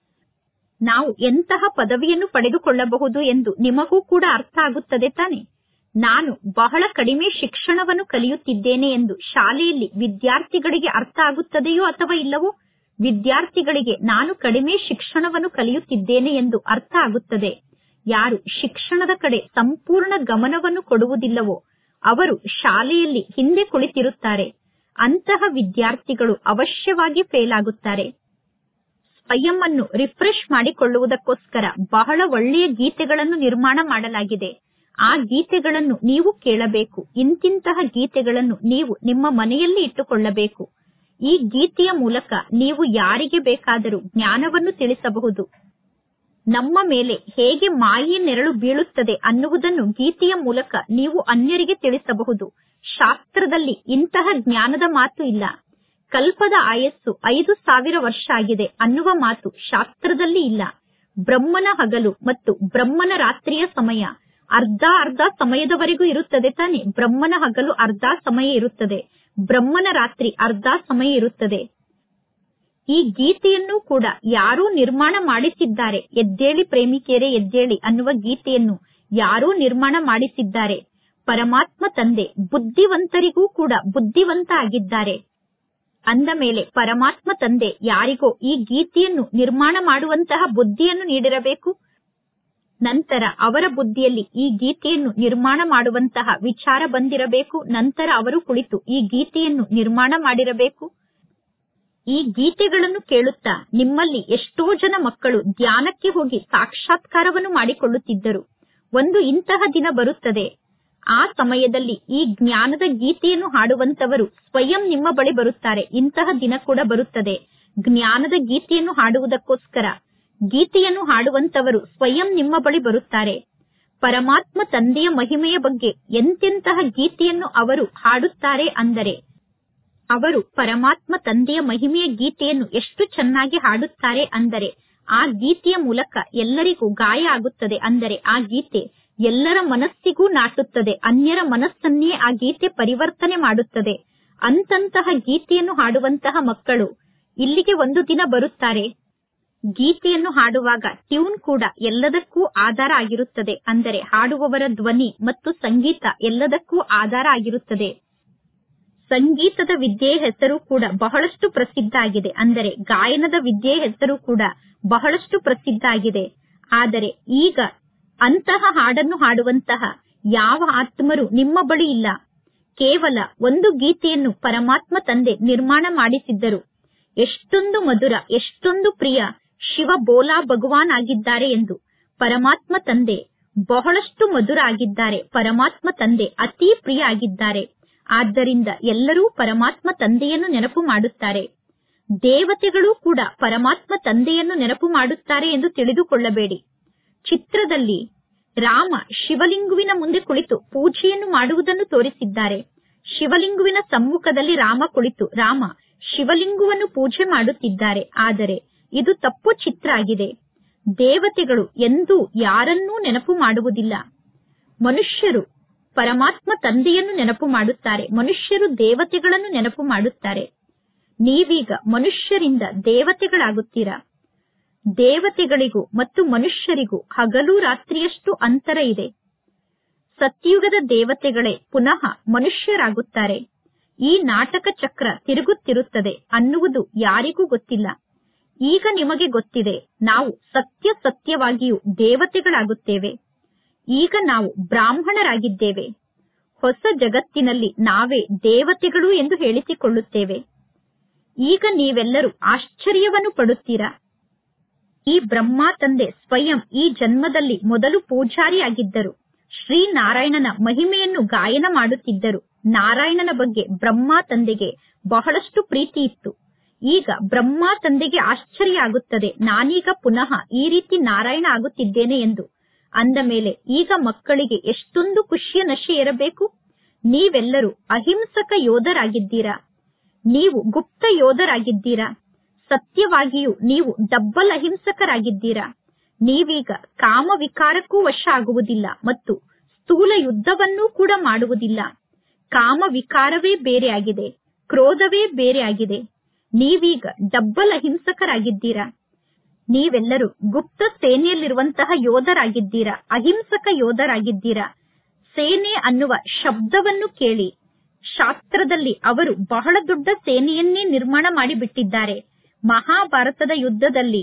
ನಾವು ಎಂತಹ ಪದವಿಯನ್ನು ಪಡೆದುಕೊಳ್ಳಬಹುದು ಎಂದು ನಿಮಗೂ ಕೂಡ ಅರ್ಥ ಆಗುತ್ತದೆ ತಾನೆ. ನಾನು ಬಹಳ ಕಡಿಮೆ ಶಿಕ್ಷಣವನ್ನು ಕಲಿಯುತ್ತಿದ್ದೇನೆ ಎಂದು ಶಾಲೆಯಲ್ಲಿ ವಿದ್ಯಾರ್ಥಿಗಳಿಗೆ ಅರ್ಥ ಆಗುತ್ತದೆಯೋ ಅಥವಾ ಇಲ್ಲವೋ? ವಿದ್ಯಾರ್ಥಿಗಳಿಗೆ ನಾನು ಕಡಿಮೆ ಶಿಕ್ಷಣವನ್ನು ಕಲಿಯುತ್ತಿದ್ದೇನೆ ಎಂದು ಅರ್ಥ ಆಗುತ್ತದೆ. ಯಾರು ಶಿಕ್ಷಣದ ಕಡೆ ಸಂಪೂರ್ಣ ಗಮನವನ್ನು ಕೊಡುವುದಿಲ್ಲವೋ ಅವರು ಶಾಲೆಯಲ್ಲಿ ಹಿಂದೆ ಕುಳಿತಿರುತ್ತಾರೆ. ಅಂತಹ ವಿದ್ಯಾರ್ಥಿಗಳು ಅವಶ್ಯವಾಗಿ ಫೇಲ್ ಆಗುತ್ತಾರೆ. ಸ್ವಯಂ ಅನ್ನು ರಿಫ್ರೆಶ್ ಮಾಡಿಕೊಳ್ಳುವುದಕ್ಕೋಸ್ಕರ ಬಹಳ ಒಳ್ಳೆಯ ಗೀತೆಗಳನ್ನು ನಿರ್ಮಾಣ ಮಾಡಲಾಗಿದೆ. ಆ ಗೀತೆಗಳನ್ನು ನೀವು ಕೇಳಬೇಕು. ಇಂತಿಂತಹ ಗೀತೆಗಳನ್ನು ನೀವು ನಿಮ್ಮ ಮನೆಯಲ್ಲಿ ಇಟ್ಟುಕೊಳ್ಳಬೇಕು. ಈ ಗೀತೆಯ ಮೂಲಕ ನೀವು ಯಾರಿಗೆ ಬೇಕಾದರೂ ಜ್ಞಾನವನ್ನು ತಿಳಿಸಬಹುದು. ನಮ್ಮ ಮೇಲೆ ಹೇಗೆ ಮಾಯೆಯ ನೆರಳು ಬೀಳುತ್ತದೆ ಅನ್ನುವುದನ್ನು ಗೀತೆಯ ಮೂಲಕ ನೀವು ಅನ್ಯರಿಗೆ ತಿಳಿಸಬಹುದು. ಶಾಸ್ತ್ರದಲ್ಲಿ ಇಂತಹ ಜ್ಞಾನದ ಮಾತು ಇಲ್ಲ. ಕಲ್ಪದ ಆಯಸ್ಸು ಐದು ಸಾವಿರ ವರ್ಷ ಆಗಿದೆ ಅನ್ನುವ ಮಾತು ಶಾಸ್ತ್ರದಲ್ಲಿ ಇಲ್ಲ. ಬ್ರಹ್ಮನ ಹಗಲು ಮತ್ತು ಬ್ರಹ್ಮನ ರಾತ್ರಿಯ ಸಮಯ ಅರ್ಧ ಅರ್ಧ ಸಮಯದವರೆಗೂ ಇರುತ್ತದೆ ತಾನೆ. ಬ್ರಹ್ಮನ ಹಗಲು ಅರ್ಧ ಸಮಯ ಇರುತ್ತದೆ, ಬ್ರಹ್ಮನ ರಾತ್ರಿ ಅರ್ಧ ಸಮಯ ಇರುತ್ತದೆ. ಈ ಗೀತೆಯನ್ನು ಕೂಡ ಯಾರೂ ನಿರ್ಮಾಣ ಮಾಡಿಸಿದ್ದಾರೆ. ಎದ್ದೇಳಿ ಪ್ರೇಮಿಕೆಯರೇ ಎದ್ದೇಳಿ ಅನ್ನುವ ಗೀತೆಯನ್ನು ಯಾರೂ ನಿರ್ಮಾಣ ಮಾಡಿಸಿದ್ದಾರೆ. ಪರಮಾತ್ಮ ತಂದೆ ಬುದ್ಧಿವಂತರಿಗೂ ಕೂಡ ಬುದ್ಧಿವಂತ ಆಗಿದ್ದಾರೆ. ಅಂದ ಮೇಲೆ ಪರಮಾತ್ಮ ತಂದೆ ಯಾರಿಗೋ ಈ ಗೀತೆಯನ್ನು ನಿರ್ಮಾಣ ಮಾಡುವಂತಹ ಬುದ್ಧಿಯನ್ನು ನೀಡಿರಬೇಕು. ನಂತರ ಅವರ ಬುದ್ಧಿಯಲ್ಲಿ ಈ ಗೀತೆಯನ್ನು ನಿರ್ಮಾಣ ಮಾಡುವಂತಹ ವಿಚಾರ ಬಂದಿರಬೇಕು. ನಂತರ ಅವರು ಕುಳಿತು ಈ ಗೀತೆಯನ್ನು ನಿರ್ಮಾಣ ಮಾಡಿರಬೇಕು. ಈ ಗೀತೆಗಳನ್ನು ಕೇಳುತ್ತಾ ನಿಮ್ಮಲ್ಲಿ ಎಷ್ಟೋ ಜನ ಮಕ್ಕಳು ಧ್ಯಾನಕ್ಕೆ ಹೋಗಿ ಸಾಕ್ಷಾತ್ಕಾರವನ್ನು ಮಾಡಿಕೊಳ್ಳುತ್ತಿದ್ದರು. ಒಂದು ಇಂತಹ ದಿನ ಬರುತ್ತದೆ. ಆ ಸಮಯದಲ್ಲಿ ಈ ಜ್ಞಾನದ ಗೀತೆಯನ್ನು ಹಾಡುವಂತವರು ಸ್ವಯಂ ನಿಮ್ಮ ಬಳಿ ಬರುತ್ತಾರೆ. ಇಂತಹ ದಿನ ಕೂಡ ಬರುತ್ತದೆ. ಜ್ಞಾನದ ಗೀತೆಯನ್ನು ಹಾಡುವುದಕ್ಕೋಸ್ಕರ ಗೀತೆಯನ್ನು ಹಾಡುವಂತವರು ಸ್ವಯಂ ನಿಮ್ಮ ಬಳಿ ಬರುತ್ತಾರೆ. ಪರಮಾತ್ಮ ತಂದೆಯ ಮಹಿಮೆಯ ಬಗ್ಗೆ ಎಂತೆಂತಹ ಗೀತೆಯನ್ನು ಅವರು ಹಾಡುತ್ತಾರೆ ಅಂದರೆ ಅವರು ಪರಮಾತ್ಮ ತಂದೆಯ ಮಹಿಮೆಯ ಗೀತೆಯನ್ನು ಎಷ್ಟು ಚೆನ್ನಾಗಿ ಹಾಡುತ್ತಾರೆ ಅಂದರೆ ಆ ಗೀತೆಯ ಮೂಲಕ ಎಲ್ಲರಿಗೂ ಗಾಯ ಆಗುತ್ತದೆ. ಅಂದರೆ ಆ ಗೀತೆ ಎಲ್ಲರ ಮನಸ್ಸಿಗೂ ನಾಟುತ್ತದೆ. ಅನ್ಯರ ಮನಸ್ಸನ್ನೇ ಆ ಗೀತೆ ಪರಿವರ್ತನೆ ಮಾಡುತ್ತದೆ. ಅಂತಂತಹ ಗೀತೆಯನ್ನು ಹಾಡುವಂತಹ ಮಕ್ಕಳು ಇಲ್ಲಿಗೆ ಒಂದು ದಿನ ಬರುತ್ತಾರೆ. ಗೀತೆಯನ್ನು ಹಾಡುವಾಗ ಟ್ಯೂನ್ ಕೂಡ ಎಲ್ಲದಕ್ಕೂ ಆಧಾರ ಆಗಿರುತ್ತದೆ. ಅಂದರೆ ಹಾಡುವವರ ಧ್ವನಿ ಮತ್ತು ಸಂಗೀತ ಎಲ್ಲದಕ್ಕೂ ಆಧಾರ ಆಗಿರುತ್ತದೆ. ಸಂಗೀತದ ವಿದ್ಯೆಯ ಹೆಸರು ಕೂಡ ಬಹಳಷ್ಟು ಪ್ರಸಿದ್ಧ ಆಗಿದೆ. ಅಂದರೆ ಗಾಯನದ ವಿದ್ಯೆಯ ಹೆಸರು ಕೂಡ ಬಹಳಷ್ಟು ಪ್ರಸಿದ್ಧ ಆಗಿದೆ. ಆದರೆ ಈಗ ಅಂತಹ ಹಾಡನ್ನು ಹಾಡುವಂತಹ ಯಾವ ಆತ್ಮರು ನಿಮ್ಮ ಬಳಿ ಇಲ್ಲ. ಕೇವಲ ಒಂದು ಗೀತೆಯನ್ನು ಪರಮಾತ್ಮ ತಂದೆ ನಿರ್ಮಾಣ ಮಾಡಿಸಿದ್ದರು. ಎಷ್ಟೊಂದು ಮಧುರ, ಎಷ್ಟೊಂದು ಪ್ರಿಯ ಶಿವ ಬೋಲಾ ಭಗವಾನ್ ಆಗಿದ್ದಾರೆ ಎಂದು. ಪರಮಾತ್ಮ ತಂದೆ ಬಹಳಷ್ಟು ಮಧುರ ಆಗಿದ್ದಾರೆ. ಪರಮಾತ್ಮ ತಂದೆ ಅತಿ ಪ್ರಿಯ ಆಗಿದ್ದಾರೆ. ಆದ್ದರಿಂದ ಎಲ್ಲರೂ ಪರಮಾತ್ಮ ತಂದೆಯನ್ನು ನೆನಪು ಮಾಡುತ್ತಾರೆ. ದೇವತೆಗಳು ಕೂಡ ಪರಮಾತ್ಮ ತಂದೆಯನ್ನು ನೆನಪು ಮಾಡುತ್ತಾರೆ ಎಂದು ತಿಳಿದುಕೊಳ್ಳಬೇಡಿ. ಚಿತ್ರದಲ್ಲಿ ರಾಮ ಶಿವಲಿಂಗುವಿನ ಮುಂದೆ ಕುಳಿತು ಪೂಜೆಯನ್ನು ಮಾಡುವುದನ್ನು ತೋರಿಸಿದ್ದಾರೆ. ಶಿವಲಿಂಗುವಿನ ಸಮ್ಮುಖದಲ್ಲಿ ರಾಮ ಕುಳಿತು ರಾಮ ಶಿವಲಿಂಗುವನ್ನು ಪೂಜೆ ಮಾಡುತ್ತಿದ್ದಾರೆ. ಆದರೆ ಇದು ತಪ್ಪು ಚಿತ್ರ ಆಗಿದೆ. ದೇವತೆಗಳು ಎಂದೂ ಯಾರನ್ನೂ ನೆನಪು ಮಾಡುವುದಿಲ್ಲ. ಮನುಷ್ಯರು ಪರಮಾತ್ಮ ತಂದೆಯನ್ನು ನೆನಪು ಮಾಡುತ್ತಾರೆ. ಮನುಷ್ಯರು ದೇವತೆಗಳನ್ನು ನೆನಪು ಮಾಡುತ್ತಾರೆ. ನೀವೀಗ ಮನುಷ್ಯರಿಂದ ದೇವತೆಗಳಾಗುತ್ತೀರಾ. ದೇವತೆಗಳಿಗೂ ಮತ್ತು ಮನುಷ್ಯರಿಗೂ ಹಗಲು ರಾತ್ರಿಯಷ್ಟು ಅಂತರ ಇದೆ. ಸತ್ಯುಗದ ದೇವತೆಗಳೇ ಪುನಃ ಮನುಷ್ಯರಾಗುತ್ತಾರೆ. ಈ ನಾಟಕ ಚಕ್ರ ತಿರುಗುತ್ತಿರುತ್ತದೆ ಅನ್ನುವುದು ಯಾರಿಗೂ ಗೊತ್ತಿಲ್ಲ. ಈಗ ನಿಮಗೆ ಗೊತ್ತಿದೆ, ನಾವು ಸತ್ಯ ಸತ್ಯವಾಗಿಯೂ ದೇವತೆಗಳಾಗುತ್ತೇವೆ. ಈಗ ನಾವು ಬ್ರಾಹ್ಮಣರಾಗಿದ್ದೇವೆ. ಹೊಸ ಜಗತ್ತಿನಲ್ಲಿ ನಾವೇ ದೇವತೆಗಳು ಎಂದು ಹೇಳಿಸಿಕೊಳ್ಳುತ್ತೇವೆ. ಈಗ ನೀವೆಲ್ಲರೂ ಆಶ್ಚರ್ಯವನ್ನು ಪಡುತ್ತೀರಾ. ಈ ಬ್ರಹ್ಮ ತಂದೆ ಸ್ವಯಂ ಈ ಜನ್ಮದಲ್ಲಿ ಮೊದಲು ಪೂಜಾರಿಯಾಗಿದ್ದರು. ಶ್ರೀನಾರಾಯಣನ ಮಹಿಮೆಯನ್ನು ಗಾಯನ ಮಾಡುತ್ತಿದ್ದರು. ನಾರಾಯಣನ ಬಗ್ಗೆ ಬ್ರಹ್ಮ ತಂದೆಗೆ ಬಹಳಷ್ಟು ಪ್ರೀತಿ ಇತ್ತು. ಈಗ ಬ್ರಹ್ಮ ತಂದೆಗೆ ಆಶ್ಚರ್ಯ ಆಗುತ್ತದೆ, ನಾನೀಗ ಪುನಃ ಈ ರೀತಿ ನಾರಾಯಣ ಆಗುತ್ತಿದ್ದೇನೆ ಎಂದು. ಅಂದ ಮೇಲೆ ಈಗ ಮಕ್ಕಳಿಗೆ ಎಷ್ಟೊಂದು ಖುಷಿಯ ನಶೆ ಇರಬೇಕು. ನೀವೆಲ್ಲರೂ ಅಹಿಂಸಕ ಯೋಧರಾಗಿದ್ದೀರಾ. ನೀವು ಗುಪ್ತ ಯೋಧರಾಗಿದ್ದೀರಾ. ಸತ್ಯವಾಗಿಯೂ ನೀವು ಡಬ್ಬಲ್ ಅಹಿಂಸಕರಾಗಿದ್ದೀರಾ. ನೀವೀಗ ಕಾಮ ವಿಕಾರಕ್ಕೂ ವಶ ಆಗುವುದಿಲ್ಲ ಮತ್ತು ಸ್ಥೂಲ ಯುದ್ಧವನ್ನೂ ಕೂಡ ಮಾಡುವುದಿಲ್ಲ. ಕಾಮ ವಿಕಾರವೇ ಬೇರೆಯಾಗಿದೆ, ಕ್ರೋಧವೇ ಬೇರೆಯಾಗಿದೆ. ನೀವೀಗ ಡಬ್ಬಲ್ ಅಹಿಂಸಕರಾಗಿದ್ದೀರಾ. ನೀವೆಲ್ಲರೂ ಗುಪ್ತ ಸೇನೆಯಲ್ಲಿರುವಂತಹ ಯೋಧರಾಗಿದ್ದೀರಾ, ಅಹಿಂಸಕ ಯೋಧರಾಗಿದ್ದೀರಾ. ಸೇನೆ ಅನ್ನುವ ಶಬ್ದವನ್ನು ಕೇಳಿ ಶಾಸ್ತ್ರದಲ್ಲಿ ಅವರು ಬಹಳ ದೊಡ್ಡ ಸೇನೆಯನ್ನೇ ನಿರ್ಮಾಣ ಮಾಡಿಬಿಟ್ಟಿದ್ದಾರೆ. ಮಹಾಭಾರತದ ಯುದ್ಧದಲ್ಲಿ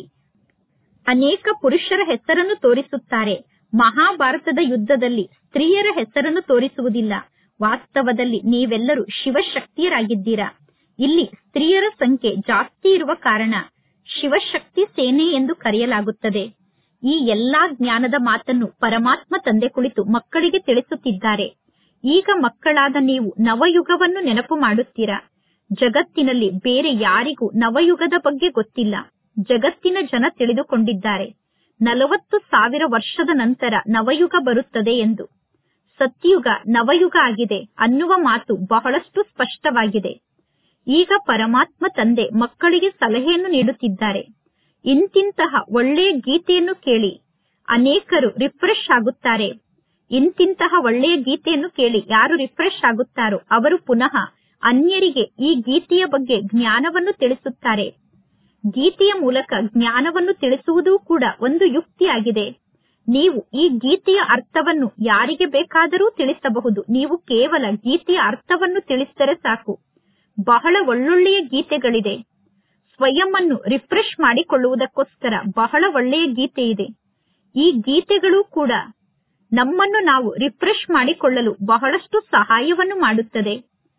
ಅನೇಕ ಪುರುಷರ ಹೆಸರನ್ನು ತೋರಿಸುತ್ತಾರೆ. ಮಹಾಭಾರತದ ಯುದ್ಧದಲ್ಲಿ ಸ್ತ್ರೀಯರ ಹೆಸರನ್ನು ತೋರಿಸುವುದಿಲ್ಲ. ವಾಸ್ತವದಲ್ಲಿ ನೀವೆಲ್ಲರೂ ಶಿವಶಕ್ತಿಯರಾಗಿದ್ದೀರಾ. ಇಲ್ಲಿ ಸ್ತ್ರೀಯರ ಸಂಖ್ಯೆ ಜಾಸ್ತಿ ಇರುವ ಕಾರಣ ಶಿವಶಕ್ತಿ ಸೇನೆ ಎಂದು ಕರೆಯಲಾಗುತ್ತದೆ. ಈ ಎಲ್ಲಾ ಜ್ಞಾನದ ಮಾತನ್ನು ಪರಮಾತ್ಮ ತಂದೆ ಕುಳಿತು ಮಕ್ಕಳಿಗೆ ತಿಳಿಸುತ್ತಿದ್ದಾರೆ. ಈಗ ಮಕ್ಕಳಾದ ನೀವು ನವಯುಗವನ್ನು ನೆನಪು ಮಾಡುತ್ತೀರಾ. ಜಗತ್ತಿನಲ್ಲಿ ಬೇರೆ ಯಾರಿಗೂ ನವಯುಗದ ಬಗ್ಗೆ ಗೊತ್ತಿಲ್ಲ. ಜಗತ್ತಿನ ಜನ ತಿಳಿದುಕೊಂಡಿದ್ದಾರೆ ನಲವತ್ತು ಸಾವಿರ ವರ್ಷದ ನಂತರ ನವಯುಗ ಬರುತ್ತದೆ ಎಂದು. ಸತ್ಯುಗ ನವಯುಗ ಆಗಿದೆ ಅನ್ನುವ ಮಾತು ಬಹಳಷ್ಟು ಸ್ಪಷ್ಟವಾಗಿದೆ. ಈಗ ಪರಮಾತ್ಮ ತಂದೆ ಮಕ್ಕಳಿಗೆ ಸಲಹೆಯನ್ನು ನೀಡುತ್ತಿದ್ದಾರೆ. ಇಂತಿಂತಹ ಒಳ್ಳೆಯ ಗೀತೆಯನ್ನು ಕೇಳಿ ಅನೇಕರು ರಿಫ್ರೆಶ್ ಆಗುತ್ತಾರೆ. ಇಂತಿಂತಹ ಒಳ್ಳೆಯ ಗೀತೆಯನ್ನು ಕೇಳಿ ಯಾರು ರಿಫ್ರೆಶ್ ಆಗುತ್ತಾರೋ ಅವರು ಪುನಃ ಅನ್ಯರಿಗೆ ಈ ಗೀತೆಯ ಬಗ್ಗೆ ಜ್ಞಾನವನ್ನು ತಿಳಿಸುತ್ತಾರೆ. ಗೀತೆಯ ಮೂಲಕ ಜ್ಞಾನವನ್ನು ತಿಳಿಸುವುದೂ ಕೂಡ ಒಂದು ಯುಕ್ತಿಯಾಗಿದೆ. ನೀವು ಈ ಗೀತೆಯ ಅರ್ಥವನ್ನು ಯಾರಿಗೆ ಬೇಕಾದರೂ ತಿಳಿಸಬಹುದು. ನೀವು ಕೇವಲ ಗೀತೆಯ ಅರ್ಥವನ್ನು ತಿಳಿಸಿದರೆ ಸಾಕು. ಬಹಳ ಒಳ್ಳೊಳ್ಳೆಯ ಗೀತೆಗಳಿದೆ. ಸ್ವಯಂ ಅನ್ನು ರಿಫ್ರೆಶ್ ಮಾಡಿಕೊಳ್ಳುವುದಕ್ಕೋಸ್ಕರ ಬಹಳ ಒಳ್ಳೆಯ ಗೀತೆ ಇದೆ. ಈ ಗೀತೆಗಳು ಕೂಡ ನಮ್ಮನ್ನು ನಾವು ರಿಫ್ರೆಶ್ ಮಾಡಿಕೊಳ್ಳಲು ಬಹಳಷ್ಟು ಸಹಾಯವನ್ನು ಮಾಡುತ್ತದೆ.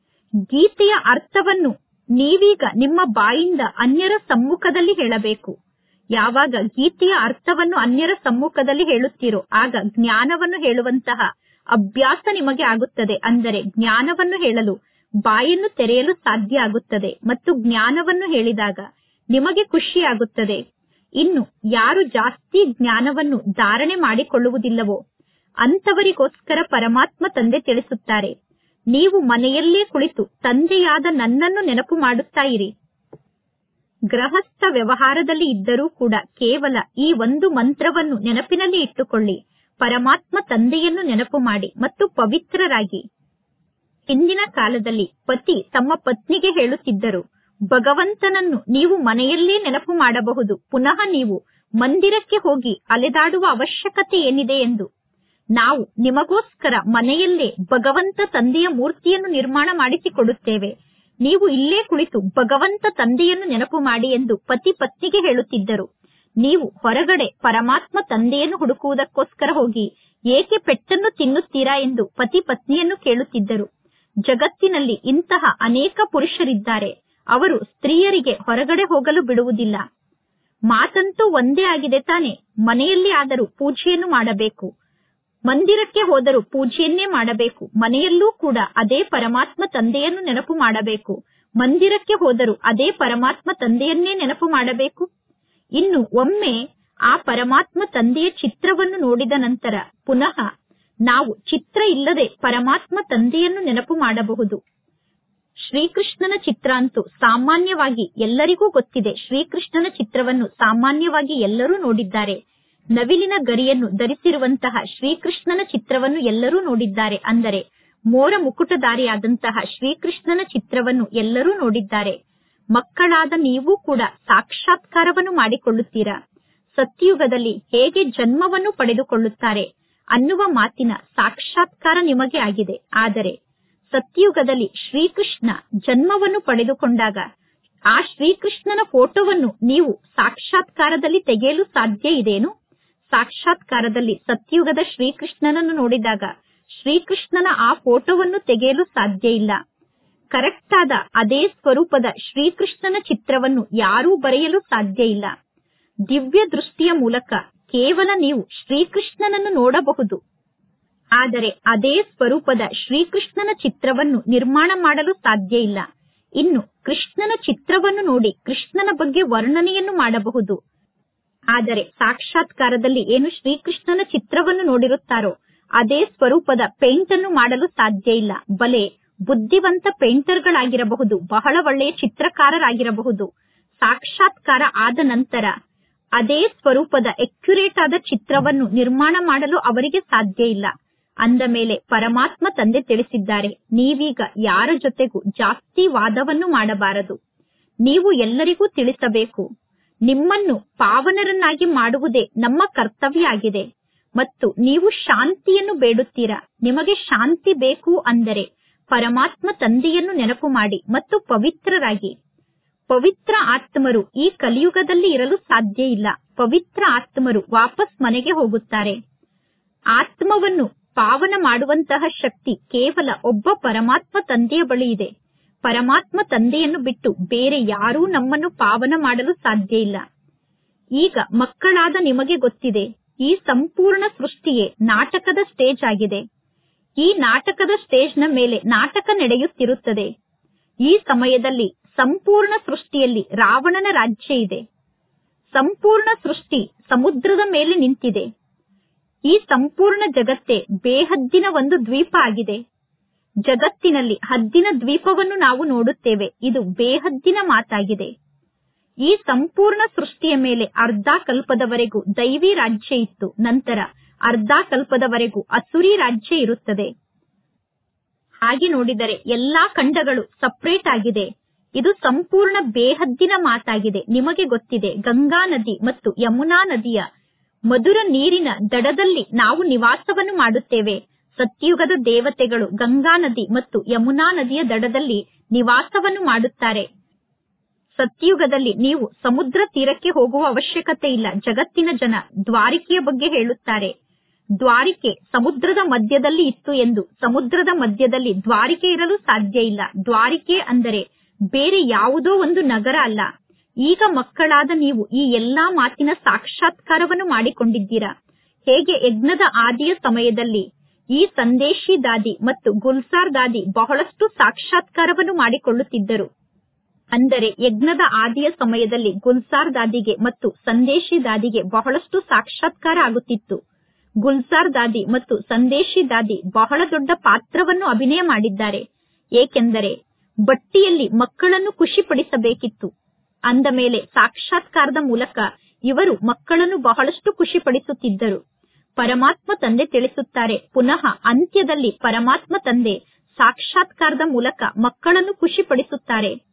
ಗೀತೆಯ ಅರ್ಥವನ್ನು ನೀವೀಗ ನಿಮ್ಮ ಬಾಯಿಂದ ಅನ್ಯರ ಸಮ್ಮುಖದಲ್ಲಿ ಹೇಳಬೇಕು. ಯಾವಾಗ ಗೀತೆಯ ಅರ್ಥವನ್ನು ಅನ್ಯರ ಸಮ್ಮುಖದಲ್ಲಿ ಹೇಳುತ್ತೀರೋ ಆಗ ಜ್ಞಾನವನ್ನು ಹೇಳುವಂತಹ ಅಭ್ಯಾಸ ನಿಮಗೆ ಆಗುತ್ತದೆ. ಅಂದರೆ ಜ್ಞಾನವನ್ನು ಹೇಳಲು ಬಾಯನ್ನು ತೆರೆಯಲು ಸಾಧ್ಯ ಆಗುತ್ತದೆ ಮತ್ತು ಜ್ಞಾನವನ್ನು ಹೇಳಿದಾಗ ನಿಮಗೆ ಖುಷಿಯಾಗುತ್ತದೆ. ಇನ್ನು ಯಾರು ಜಾಸ್ತಿ ಜ್ಞಾನವನ್ನು ಧಾರಣೆ ಮಾಡಿಕೊಳ್ಳುವುದಿಲ್ಲವೋ ಅಂತವರಿಗೋಸ್ಕರ ಪರಮಾತ್ಮ ತಂದೆ ತಿಳಿಸುತ್ತಾರೆ, ನೀವು ಮನೆಯಲ್ಲೇ ಕುಳಿತು ತಂದೆಯಾದ ನನ್ನನ್ನು ನೆನಪು ಮಾಡುತ್ತಾ ಇರಿ. ಗೃಹಸ್ಥ ವ್ಯವಹಾರದಲ್ಲಿ ಇದ್ದರೂ ಕೂಡ ಕೇವಲ ಈ ಒಂದು ಮಂತ್ರವನ್ನು ನೆನಪಿನಲ್ಲಿ ಇಟ್ಟುಕೊಳ್ಳಿ. ಪರಮಾತ್ಮ ತಂದೆಯನ್ನು ನೆನಪು ಮಾಡಿ ಮತ್ತು ಪವಿತ್ರರಾಗಿ. ಹಿಂದಿನ ಕಾಲದಲ್ಲಿ ಪತಿ ತಮ್ಮ ಪತ್ನಿಗೆ ಹೇಳುತ್ತಿದ್ದರು, ಭಗವಂತನನ್ನು ನೀವು ಮನೆಯಲ್ಲೇ ನೆನಪು ಮಾಡಬಹುದು. ಪುನಃ ನೀವು ಮಂದಿರಕ್ಕೆ ಹೋಗಿ ಅಲೆದಾಡುವ ಅವಶ್ಯಕತೆ ಏನಿದೆ ಎಂದು ನಾವು ನಿಮಗೋಸ್ಕರ ಮನೆಯಲ್ಲೇ ಭಗವಂತ ತಂದೆಯ ಮೂರ್ತಿಯನ್ನು ನಿರ್ಮಾಣ ಮಾಡಿಸಿಕೊಡುತ್ತೇವೆ. ನೀವು ಇಲ್ಲೇ ಕುಳಿತು ಭಗವಂತ ತಂದೆಯನ್ನು ನೆನಪು ಮಾಡಿ ಎಂದು ಪತಿ ಪತ್ನಿಗೆ ಹೇಳುತ್ತಿದ್ದರು. ನೀವು ಹೊರಗಡೆ ಪರಮಾತ್ಮ ತಂದೆಯನ್ನು ಹುಡುಕುವುದಕ್ಕೋಸ್ಕರ ಹೋಗಿ ಏಕೆ ಪೆಟ್ಟನ್ನು ತಿನ್ನುತ್ತೀರಾ ಎಂದು ಪತಿ ಪತ್ನಿಯನ್ನು ಕೇಳುತ್ತಿದ್ದರು. ಜಗತ್ತಿನಲ್ಲಿ ಇಂತಹ ಅನೇಕ ಪುರುಷರಿದ್ದಾರೆ. ಅವರು ಸ್ತ್ರೀಯರಿಗೆ ಹೊರಗಡೆ ಹೋಗಲು ಬಿಡುವುದಿಲ್ಲ. ಮಾತಂತೂ ಒಂದೇ ಆಗಿದೆ ತಾನೆ. ಮನೆಯಲ್ಲಿ ಆದರೂ ಪೂಜೆಯನ್ನು ಮಾಡಬೇಕು, ಮಂದಿರಕ್ಕೆ ಹೋದರೂ ಪೂಜೆಯನ್ನೇ ಮಾಡಬೇಕು. ಮನೆಯಲ್ಲೂ ಕೂಡ ಅದೇ ಪರಮಾತ್ಮ ತಂದೆಯನ್ನು ನೆನಪು ಮಾಡಬೇಕು, ಮಂದಿರಕ್ಕೆ ಹೋದರೂ ಅದೇ ಪರಮಾತ್ಮ ತಂದೆಯನ್ನೇ ನೆನಪು ಮಾಡಬೇಕು. ಇನ್ನು ಒಮ್ಮೆ ಆ ಪರಮಾತ್ಮ ತಂದೆಯ ಚಿತ್ರವನ್ನು ನೋಡಿದ ನಂತರ ಪುನಃ ನಾವು ಚಿತ್ರ ಇಲ್ಲದೆ ಪರಮಾತ್ಮ ತಂದೆಯನ್ನು ನೆನಪು ಮಾಡಬಹುದು. ಶ್ರೀಕೃಷ್ಣನ ಚಿತ್ರ ಅಂತೂ ಸಾಮಾನ್ಯವಾಗಿ ಎಲ್ಲರಿಗೂ ಗೊತ್ತಿದೆ. ಶ್ರೀಕೃಷ್ಣನ ಚಿತ್ರವನ್ನು ಸಾಮಾನ್ಯವಾಗಿ ಎಲ್ಲರೂ ನೋಡಿದ್ದಾರೆ. ನವಿಲಿನ ಗರಿಯನ್ನು ಧರಿಸಿರುವಂತಹ ಶ್ರೀಕೃಷ್ಣನ ಚಿತ್ರವನ್ನು ಎಲ್ಲರೂ ನೋಡಿದ್ದಾರೆ. ಅಂದರೆ ಮೋರ ಮುಕುಟಧಾರಿಯಾದಂತಹ ಶ್ರೀಕೃಷ್ಣನ ಚಿತ್ರವನ್ನು ಎಲ್ಲರೂ ನೋಡಿದ್ದಾರೆ. ಮಕ್ಕಳಾದ ನೀವು ಕೂಡ ಸಾಕ್ಷಾತ್ಕಾರವನ್ನು ಮಾಡಿಕೊಳ್ಳುತ್ತೀರಾ. ಸತ್ಯಯುಗದಲ್ಲಿ ಹೇಗೆ ಜನ್ಮವನ್ನು ಪಡೆದುಕೊಳ್ಳುತ್ತಾರೆ ಅನ್ನುವ ಮಾತಿನ ಸಾಕ್ಷಾತ್ಕಾರ ನಿಮಗೆ ಆಗಿದೆ. ಆದರೆ ಸತ್ಯಯುಗದಲ್ಲಿ ಶ್ರೀಕೃಷ್ಣ ಜನ್ಮವನ್ನು ಪಡೆದುಕೊಂಡಾಗ ಆ ಶ್ರೀಕೃಷ್ಣನ ಫೋಟೋವನ್ನು ನೀವು ಸಾಕ್ಷಾತ್ಕಾರದಲ್ಲಿ ತೆಗೆಯಲು ಸಾಧ್ಯ ಇದೆಯೇನು? ಸಾಕ್ಷಾತ್ಕಾರದಲ್ಲಿ ಸತ್ಯಯುಗದ ಶ್ರೀಕೃಷ್ಣನನ್ನು ನೋಡಿದಾಗ ಶ್ರೀಕೃಷ್ಣನ ಆ ಫೋಟೋವನ್ನು ತೆಗೆಯಲು ಸಾಧ್ಯ ಇಲ್ಲ. ಕರೆಕ್ಟ್ ಆದ ಅದೇ ಸ್ವರೂಪದ ಶ್ರೀಕೃಷ್ಣನ ಚಿತ್ರವನ್ನು ಯಾರೂ ಬರೆಯಲು ಸಾಧ್ಯ ಇಲ್ಲ. ದಿವ್ಯ ದೃಷ್ಟಿಯ ಮೂಲಕ ಕೇವಲ ನೀವು ಶ್ರೀಕೃಷ್ಣನನ್ನು ನೋಡಬಹುದು. ಆದರೆ ಅದೇ ಸ್ವರೂಪದ ಶ್ರೀಕೃಷ್ಣನ ಚಿತ್ರವನ್ನು ನಿರ್ಮಾಣ ಮಾಡಲು ಸಾಧ್ಯ ಇಲ್ಲ. ಇನ್ನು ಕೃಷ್ಣನ ಚಿತ್ರವನ್ನು ನೋಡಿ ಕೃಷ್ಣನ ಬಗ್ಗೆ ವರ್ಣನೆಯನ್ನು ಮಾಡಬಹುದು. ಆದರೆ ಸಾಕ್ಷಾತ್ಕಾರದಲ್ಲಿ ಏನು ಶ್ರೀಕೃಷ್ಣನ ಚಿತ್ರವನ್ನು ನೋಡಿರುತ್ತಾರೋ ಅದೇ ಸ್ವರೂಪದ ಪೇಂಟ್ ಅನ್ನು ಮಾಡಲು ಸಾಧ್ಯ ಇಲ್ಲ. ಬಲೆ ಬುದ್ಧಿವಂತ ಪೇಂಟರ್ಗಳಾಗಿರಬಹುದು, ಬಹಳ ಒಳ್ಳೆಯ ಚಿತ್ರಕಾರರಾಗಿರಬಹುದು. ಸಾಕ್ಷಾತ್ಕಾರ ಆದ ನಂತರ ಅದೇ ಸ್ವರೂಪದ ಎಕ್ಯುರೇಟ್ ಆದ ಚಿತ್ರವನ್ನು ನಿರ್ಮಾಣ ಮಾಡಲು ಅವರಿಗೆ ಸಾಧ್ಯ ಇಲ್ಲ. ಅಂದ ಮೇಲೆ ಪರಮಾತ್ಮ ತಂದೆ ತಿಳಿಸಿದ್ದಾರೆ, ನೀವೀಗ ಯಾರ ಜೊತೆಗೂ ಜಾಸ್ತಿ ವಾದವನ್ನು ಮಾಡಬಾರದು. ನೀವು ಎಲ್ಲರಿಗೂ ತಿಳಿಸಬೇಕು, ನಿಮ್ಮನ್ನು ಪಾವನರನ್ನಾಗಿ ಮಾಡುವುದೇ ನಮ್ಮ ಕರ್ತವ್ಯ ಆಗಿದೆ. ಮತ್ತು ನೀವು ಶಾಂತಿಯನ್ನು ಬೇಡುತ್ತೀರಾ. ನಿಮಗೆ ಶಾಂತಿ ಬೇಕು ಅಂದರೆ ಪರಮಾತ್ಮ ತಂದೆಯನ್ನು ನೆನಪು ಮಾಡಿ ಮತ್ತು ಪವಿತ್ರರಾಗಿ. ಪವಿತ್ರ ಆತ್ಮರು ಈ ಕಲಿಯುಗದಲ್ಲಿ ಇರಲು ಸಾಧ್ಯ ಇಲ್ಲ. ಪವಿತ್ರ ಆತ್ಮರು ವಾಪಸ್ ಮನೆಗೆ ಹೋಗುತ್ತಾರೆ. ಆತ್ಮವನ್ನು ಪಾವನ ಮಾಡುವಂತಹ ಶಕ್ತಿ ಕೇವಲ ಒಬ್ಬ ಪರಮಾತ್ಮ ತಂದೆಯ ಬಳಿ ಇದೆ. ಪರಮಾತ್ಮ ತಂದೆಯನ್ನು ಬಿಟ್ಟು ಬೇರೆ ಯಾರೂ ನಮ್ಮನ್ನು ಪಾವನ ಮಾಡಲು ಸಾಧ್ಯ ಇಲ್ಲ. ಈಗ ಮಕ್ಕಳಾದ ನಿಮಗೆ ಗೊತ್ತಿದೆ, ಈ ಸಂಪೂರ್ಣ ಸೃಷ್ಟಿಯೇ ನಾಟಕದ ಸ್ಟೇಜ್ ಆಗಿದೆ. ಈ ನಾಟಕದ ಸ್ಟೇಜ್ನ ಮೇಲೆ ನಾಟಕ ನಡೆಯುತ್ತಿರುತ್ತದೆ. ಈ ಸಮಯದಲ್ಲಿ ಸಂಪೂರ್ಣ ಸೃಷ್ಟಿಯಲ್ಲಿ ರಾವಣನ ರಾಜ್ಯ ಇದೆ. ಸಂಪೂರ್ಣ ಸೃಷ್ಟಿ ಸಮುದ್ರದ ಮೇಲೆ ನಿಂತಿದೆ. ಈ ಸಂಪೂರ್ಣ ಜಗತ್ತೇ ಬೇಹದ್ದಿನ ಒಂದು ದ್ವೀಪ ಆಗಿದೆ. ಜಗತ್ತಿನಲ್ಲಿ ಹದ್ದಿನ ದ್ವೀಪವನ್ನು ನಾವು ನೋಡುತ್ತೇವೆ. ಇದು ಬೇಹದ್ದಿನ ಮಾತಾಗಿದೆ. ಈ ಸಂಪೂರ್ಣ ಸೃಷ್ಟಿಯ ಮೇಲೆ ಅರ್ಧ ಕಲ್ಪದವರೆಗೂ ದೈವಿ ರಾಜ್ಯ ಇತ್ತು. ನಂತರ ಅರ್ಧ ಕಲ್ಪದವರೆಗೂ ಅಸುರಿ ರಾಜ್ಯ ಇರುತ್ತದೆ. ಹಾಗೆ ನೋಡಿದರೆ ಎಲ್ಲಾ ಖಂಡಗಳು ಸಪರೇಟ್ ಆಗಿದೆ. ಇದು ಸಂಪೂರ್ಣ ಬೇಹದ್ದಿನ ಮಾತಾಗಿದೆ. ನಿಮಗೆ ಗೊತ್ತಿದೆ, ಗಂಗಾ ನದಿ ಮತ್ತು ಯಮುನಾ ನದಿಯ ಮಧುರ ನೀರಿನ ದಡದಲ್ಲಿ ನಾವು ನಿವಾಸವನ್ನು ಮಾಡುತ್ತೇವೆ. ಸತ್ಯುಗದ ದೇವತೆಗಳು ಗಂಗಾ ನದಿ ಮತ್ತು ಯಮುನಾ ನದಿಯ ದಡದಲ್ಲಿ ನಿವಾಸವನ್ನು ಮಾಡುತ್ತಾರೆ. ಸತ್ಯುಗದಲ್ಲಿ ನೀವು ಸಮುದ್ರ ತೀರಕ್ಕೆ ಹೋಗುವ ಅವಶ್ಯಕತೆ ಇಲ್ಲ. ಜಗತ್ತಿನ ಜನ ದ್ವಾರಿಕೆಯ ಬಗ್ಗೆ ಹೇಳುತ್ತಾರೆ. ದ್ವಾರಿಕೆ ಸಮುದ್ರದ ಮಧ್ಯದಲ್ಲಿ ಇತ್ತು ಎಂದು. ಸಮುದ್ರದ ಮಧ್ಯದಲ್ಲಿ ದ್ವಾರಿಕೆ ಇರಲು ಸಾಧ್ಯ ಇಲ್ಲ. ದ್ವಾರಿಕೆ ಅಂದರೆ ಬೇರೆ ಯಾವುದೋ ಒಂದು ನಗರ ಅಲ್ಲ. ಈಗ ಮಕ್ಕಳಾದ ನೀವು ಈ ಎಲ್ಲಾ ಮಾತಿನ ಸಾಕ್ಷಾತ್ಕಾರವನ್ನು ಮಾಡಿಕೊಂಡಿದ್ದೀರಾ. ಹೇಗೆ ಯಜ್ಞದ ಆದಿಯ ಸಮಯದಲ್ಲಿ ಈ ಸಂದೇಶಿ ದಾದಿ ಮತ್ತು ಗುಲ್ಸಾರ್ ದಾದಿ ಬಹಳಷ್ಟು ಸಾಕ್ಷಾತ್ಕಾರವನ್ನು ಮಾಡಿಕೊಳ್ಳುತ್ತಿದ್ದರು. ಅಂದರೆ ಯಜ್ಞದ ಆದಿಯ ಸಮಯದಲ್ಲಿ ಗುಲ್ಸಾರ್ ದಾದಿಗೆ ಮತ್ತು ಸಂದೇಶಿ ದಾದಿಗೆ ಬಹಳಷ್ಟು ಸಾಕ್ಷಾತ್ಕಾರ ಆಗುತ್ತಿತ್ತು. ಗುಲ್ಸಾರ್ ದಾದಿ ಮತ್ತು ಸಂದೇಶಿ ದಾದಿ ಬಹಳ ದೊಡ್ಡ ಪಾತ್ರವನ್ನು ಅಭಿನಯ ಮಾಡಿದ್ದಾರೆ. ಏಕೆಂದರೆ ಬಟ್ಟಿಯಲ್ಲಿ ಮಕ್ಕಳನ್ನು ಖುಷಿಪಡಿಸಬೇಕಿತ್ತು. ಅಂದ ಮೇಲೆ ಸಾಕ್ಷಾತ್ಕಾರದ ಮೂಲಕ ಇವರು ಮಕ್ಕಳನ್ನು ಬಹಳಷ್ಟು ಖುಷಿಪಡಿಸುತ್ತಿದ್ದರು. ಪರಮಾತ್ಮ ತಂದೆ ತಿಳಿಸುತ್ತಾರೆ, ಪುನಃ ಅಂತ್ಯದಲ್ಲಿ ಪರಮಾತ್ಮ ತಂದೆ ಸಾಕ್ಷಾತ್ಕಾರದ ಮೂಲಕ ಮಕ್ಕಳನ್ನು ಖುಷಿಪಡಿಸುತ್ತಾರೆ.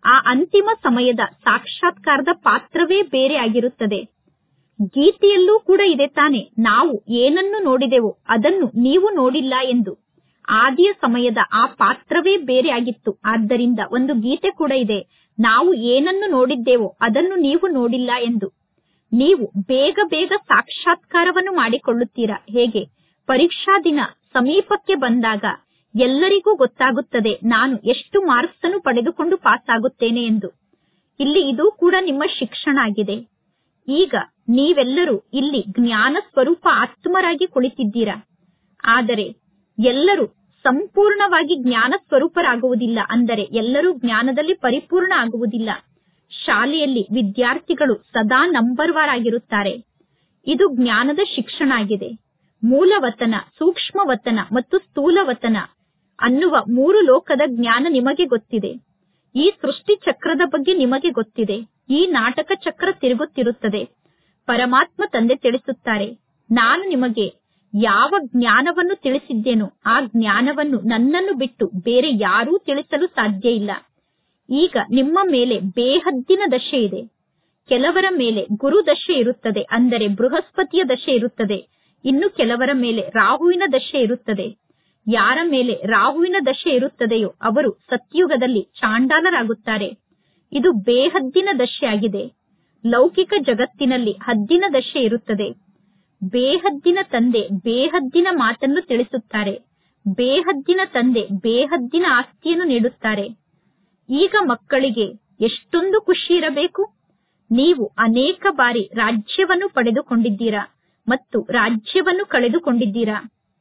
ಆ ಅಂತಿಮ ಸಮಯದ ಸಾಕ್ಷಾತ್ಕಾರದ ಪಾತ್ರವೇ ಬೇರೆ ಆಗಿರುತ್ತದೆ. ಗೀತೆಯಲ್ಲೂ ಕೂಡ ಇದೆ ತಾನೆ, ನಾವು ಏನನ್ನು ನೋಡಿದೆವೋ ಅದನ್ನು ನೀವು ನೋಡಿಲ್ಲ ಎಂದು. ಆದಿಯ ಸಮಯದ ಆ ಪಾತ್ರವೇ ಬೇರೆ ಆಗಿತ್ತು. ಆದ್ದರಿಂದ ಒಂದು ಗೀತೆ ಕೂಡ ಇದೆ, ನಾವು ಏನನ್ನು ನೋಡಿದ್ದೇವೋ ಅದನ್ನು ನೀವು ನೋಡಿಲ್ಲ ಎಂದು. ನೀವು ಬೇಗ ಬೇಗ ಸಾಕ್ಷಾತ್ಕಾರವನ್ನು ಮಾಡಿಕೊಳ್ಳುತ್ತೀರಾ. ಹೇಗೆ ಪರೀಕ್ಷಾ ದಿನ ಸಮೀಪಕ್ಕೆ ಬಂದಾಗ ಎಲ್ಲರಿಗೂ ಗೊತ್ತಾಗುತ್ತದೆ ನಾನು ಎಷ್ಟು ಮಾರ್ಕ್ಸ್ ಅನ್ನು ಪಡೆದುಕೊಂಡು ಪಾಸ್ ಆಗುತ್ತೇನೆ ಎಂದು. ಇಲ್ಲಿ ಇದು ಕೂಡ ನಿಮ್ಮ ಶಿಕ್ಷಣ ಆಗಿದೆ. ಈಗ ನೀವೆಲ್ಲರೂ ಇಲ್ಲಿ ಜ್ಞಾನ ಸ್ವರೂಪ ಆತ್ಮರಾಗಿ ಕುಳಿತಿದ್ದೀರಾ. ಆದರೆ ಎಲ್ಲರೂ ಸಂಪೂರ್ಣವಾಗಿ ಜ್ಞಾನ ಸ್ವರೂಪರಾಗುವುದಿಲ್ಲ, ಅಂದರೆ ಎಲ್ಲರೂ ಜ್ಞಾನದಲ್ಲಿ ಪರಿಪೂರ್ಣ ಆಗುವುದಿಲ್ಲ. ಶಾಲೆಯಲ್ಲಿ ವಿದ್ಯಾರ್ಥಿಗಳು ಸದಾ ನಂಬರ್ ವಾರ್ ಆಗಿರುತ್ತಾರೆ. ಇದು ಜ್ಞಾನದ ಶಿಕ್ಷಣ ಆಗಿದೆ. ಮೂಲವತನ, ಸೂಕ್ಷ್ಮವತನ ಮತ್ತು ಸ್ಥೂಲವತನ ಅನ್ನುವ ಮೂರು ಲೋಕದ ಜ್ಞಾನ ನಿಮಗೆ ಗೊತ್ತಿದೆ. ಈ ಸೃಷ್ಟಿ ಚಕ್ರದ ಬಗ್ಗೆ ನಿಮಗೆ ಗೊತ್ತಿದೆ. ಈ ನಾಟಕ ಚಕ್ರ ತಿರುಗುತ್ತಿರುತ್ತದೆ. ಪರಮಾತ್ಮ ತಂದೆ ತಿಳಿಸುತ್ತಾರೆ, ನಾನು ನಿಮಗೆ ಯಾವ ಜ್ಞಾನವನ್ನು ತಿಳಿಸಿದ್ದೇನೋ ಆ ಜ್ಞಾನವನ್ನು ನನ್ನನ್ನು ಬಿಟ್ಟು ಬೇರೆ ಯಾರೂ ತಿಳಿಸಲು ಸಾಧ್ಯ ಇಲ್ಲ. ಈಗ ನಿಮ್ಮ ಮೇಲೆ ಬೇಹದ್ದಿನ ದಶೆ ಇದೆ. ಕೆಲವರ ಮೇಲೆ ಗುರು ದಶೆ ಇರುತ್ತದೆ, ಅಂದರೆ ಬೃಹಸ್ಪತಿಯ ದಶೆ ಇರುತ್ತದೆ. ಇನ್ನು ಕೆಲವರ ಮೇಲೆ ರಾಹುವಿನ ದಶೆ ಇರುತ್ತದೆ. ಯಾರ ಮೇಲೆ ರಾಹುವಿನ ದಶೆ ಇರುತ್ತದೆಯೋ ಅವರು ಸತ್ಯುಗದಲ್ಲಿ ಚಾಂಡಾಲರಾಗುತ್ತಾರೆ. ಇದು ಬೇಹದ್ದಿನ ದಶೆ ಆಗಿದೆ. ಲೌಕಿಕ ಜಗತ್ತಿನಲ್ಲಿ ಹದ್ದಿನ ದಶೆ ಇರುತ್ತದೆ. ಬೇಹದ್ದಿನ ತಂದೆ ಬೇಹದ್ದಿನ ಮಾತನ್ನು ತಿಳಿಸುತ್ತಾರೆ. ಬೇಹದ್ದಿನ ತಂದೆ ಬೇಹದ್ದಿನ ಆಸ್ತಿಯನ್ನು ನೀಡುತ್ತಾರೆ. ಈಗ ಮಕ್ಕಳಿಗೆ ಎಷ್ಟೊಂದು ಖುಷಿ ಇರಬೇಕು. ನೀವು ಅನೇಕ ಬಾರಿ ರಾಜ್ಯವನ್ನು ಪಡೆದುಕೊಂಡಿದ್ದೀರಾ ಮತ್ತು ರಾಜ್ಯವನ್ನು ಕಳೆದುಕೊಂಡಿದ್ದೀರಾ.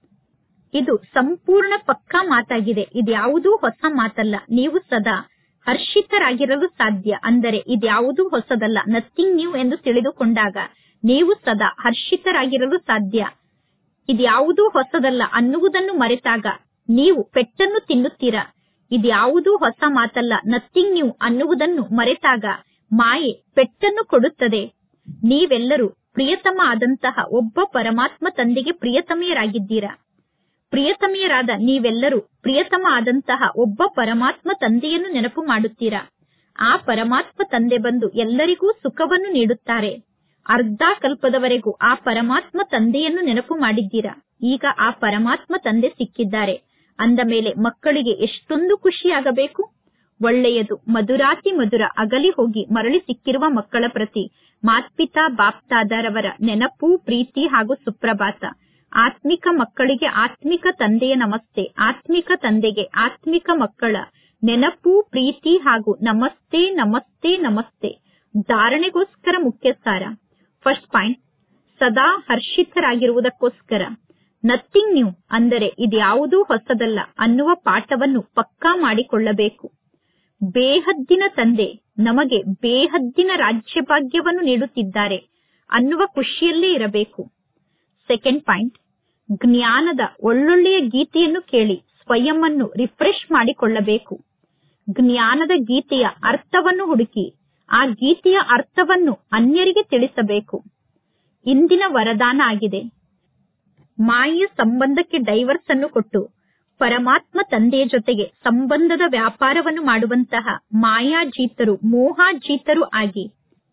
ಇದು ಸಂಪೂರ್ಣ ಪಕ್ಕಾ ಮಾತಾಗಿದೆ. ಇದ್ಯಾವುದೂ ಹೊಸ ಮಾತಲ್ಲ. ನೀವು ಸದಾ ಹರ್ಷಿತರಾಗಿರಲು ಸಾಧ್ಯ, ಅಂದರೆ ಇದ್ಯಾವುದೂ ಹೊಸದಲ್ಲ, ನಥಿಂಗ್ ನ್ಯೂ ಎಂದು ತಿಳಿದುಕೊಂಡಾಗ ನೀವು ಸದಾ ಹರ್ಷಿತರಾಗಿರಲು ಸಾಧ್ಯ. ಇದ್ಯಾವುದೂ ಹೊಸದಲ್ಲ ಅನ್ನುವುದನ್ನು ಮರೆತಾಗ ನೀವು ಪೆಟ್ಟನ್ನು ತಿನ್ನುತ್ತೀರಾ. ಇದ್ಯಾವುದೂ ಹೊಸ ಮಾತಲ್ಲ, ನಥಿಂಗ್ ನ್ಯೂ ಅನ್ನುವುದನ್ನು ಮರೆತಾಗ ಮಾಯೆ ಪೆಟ್ಟನ್ನು ಕೊಡುತ್ತದೆ. ನೀವೆಲ್ಲರೂ ಪ್ರಿಯತಮ ಆದಂತಹ ಒಬ್ಬ ಪರಮಾತ್ಮ ತಂದೆಗೆ ಪ್ರಿಯತಮೆಯರಾಗಿದ್ದೀರಾ. ಪ್ರಿಯತಮೆಯರಾದ ನೀವೆಲ್ಲರೂ ಪ್ರಿಯತಮ ಆದಂತಹ ಒಬ್ಬ ಪರಮಾತ್ಮ ತಂದೆಯನ್ನು ನೆನಪು ಮಾಡುತ್ತೀರಾ. ಆ ಪರಮಾತ್ಮ ತಂದೆ ಬಂದು ಎಲ್ಲರಿಗೂ ಸುಖವನ್ನು ನೀಡುತ್ತಾರೆ. ಅರ್ಧ ಕಲ್ಪದವರೆಗೂ ಆ ಪರಮಾತ್ಮ ತಂದೆಯನ್ನು ನೆನಪು ಮಾಡಿದ್ದೀರಾ. ಈಗ ಆ ಪರಮಾತ್ಮ ತಂದೆ ಸಿಕ್ಕಿದ್ದಾರೆ ಅಂದ ಮೇಲೆ ಮಕ್ಕಳಿಗೆ ಎಷ್ಟೊಂದು ಖುಷಿಯಾಗಬೇಕು. ಒಳ್ಳೆಯದು, ಮಧುರಾತಿ ಮಧುರ ಅಗಲಿ ಹೋಗಿ ಮರಳಿ ಸಿಕ್ಕಿರುವ ಮಕ್ಕಳ ಪ್ರತಿ ಮಾತ್ಪಿತಾ ಬಾಪ್ತಾದರವರ ನೆನಪು, ಪ್ರೀತಿ ಹಾಗೂ ಸುಪ್ರಭಾತ. ಆತ್ಮಿಕ ಮಕ್ಕಳಿಗೆ ಆತ್ಮಿಕ ತಂದೆಯ ನಮಸ್ತೆ. ಆತ್ಮಿಕ ತಂದೆಗೆ ಆತ್ಮಿಕ ಮಕ್ಕಳ ನೆನಪು, ಪ್ರೀತಿ ಹಾಗೂ ನಮಸ್ತೆ ನಮಸ್ತೆ ನಮಸ್ತೆ. ಧಾರಣೆಗೋಸ್ಕರ ಮುಖ್ಯ ಸಾರ. ಫಸ್ಟ್ ಪಾಯಿಂಟ್, ಸದಾ ಹರ್ಷಿತರಾಗಿರುವುದಕ್ಕೋಸ್ಕರ ನಥಿಂಗ್ ನ್ಯೂ ಅಂದರೆ ಇದ್ಯಾವುದೂ ಹೊಸದಲ್ಲ ಅನ್ನುವ ಪಾಠವನ್ನು ಪಕ್ಕಾ ಮಾಡಿಕೊಳ್ಳಬೇಕು. ಬೇಹದ್ದಿನ ತಂದೆ ನಮಗೆ ಬೇಹದ್ದಿನ ರಾಜ್ಯಭಾಗ್ಯವನ್ನು ನೀಡುತ್ತಿದ್ದಾರೆ ಅನ್ನುವ ಖುಷಿಯಲ್ಲೇ ಇರಬೇಕು. ಸೆಕೆಂಡ್ ಪಾಯಿಂಟ್, ಜ್ಞಾನದ ಒಳ್ಳೊಳ್ಳೆಯ ಗೀತೆಯನ್ನು ಕೇಳಿ ಸ್ವಯಂ ಅನ್ನು ರಿಫ್ರೆಶ್ ಮಾಡಿಕೊಳ್ಳಬೇಕು. ಜ್ಞಾನದ ಗೀತೆಯ ಅರ್ಥವನ್ನು ಹುಡುಕಿ ಆ ಗೀತೆಯ ಅರ್ಥವನ್ನು ಅನ್ಯರಿಗೆ ತಿಳಿಸಬೇಕು. ಇಂದಿನ ವರದಾನ ಆಗಿದೆ. ಮಾಯೆಯ ಸಂಬಂಧಕ್ಕೆ ಡೈವರ್ಸ್ ಅನ್ನು ಕೊಟ್ಟು ಪರಮಾತ್ಮ ತಂದೆಯ ಜೊತೆಗೆ ಸಂಬಂಧದ ವ್ಯಾಪಾರವನ್ನು ಮಾಡುವಂತಹ ಮಾಯಾಜೀತರು, ಮೋಹಾಜೀತರು ಆಗಿ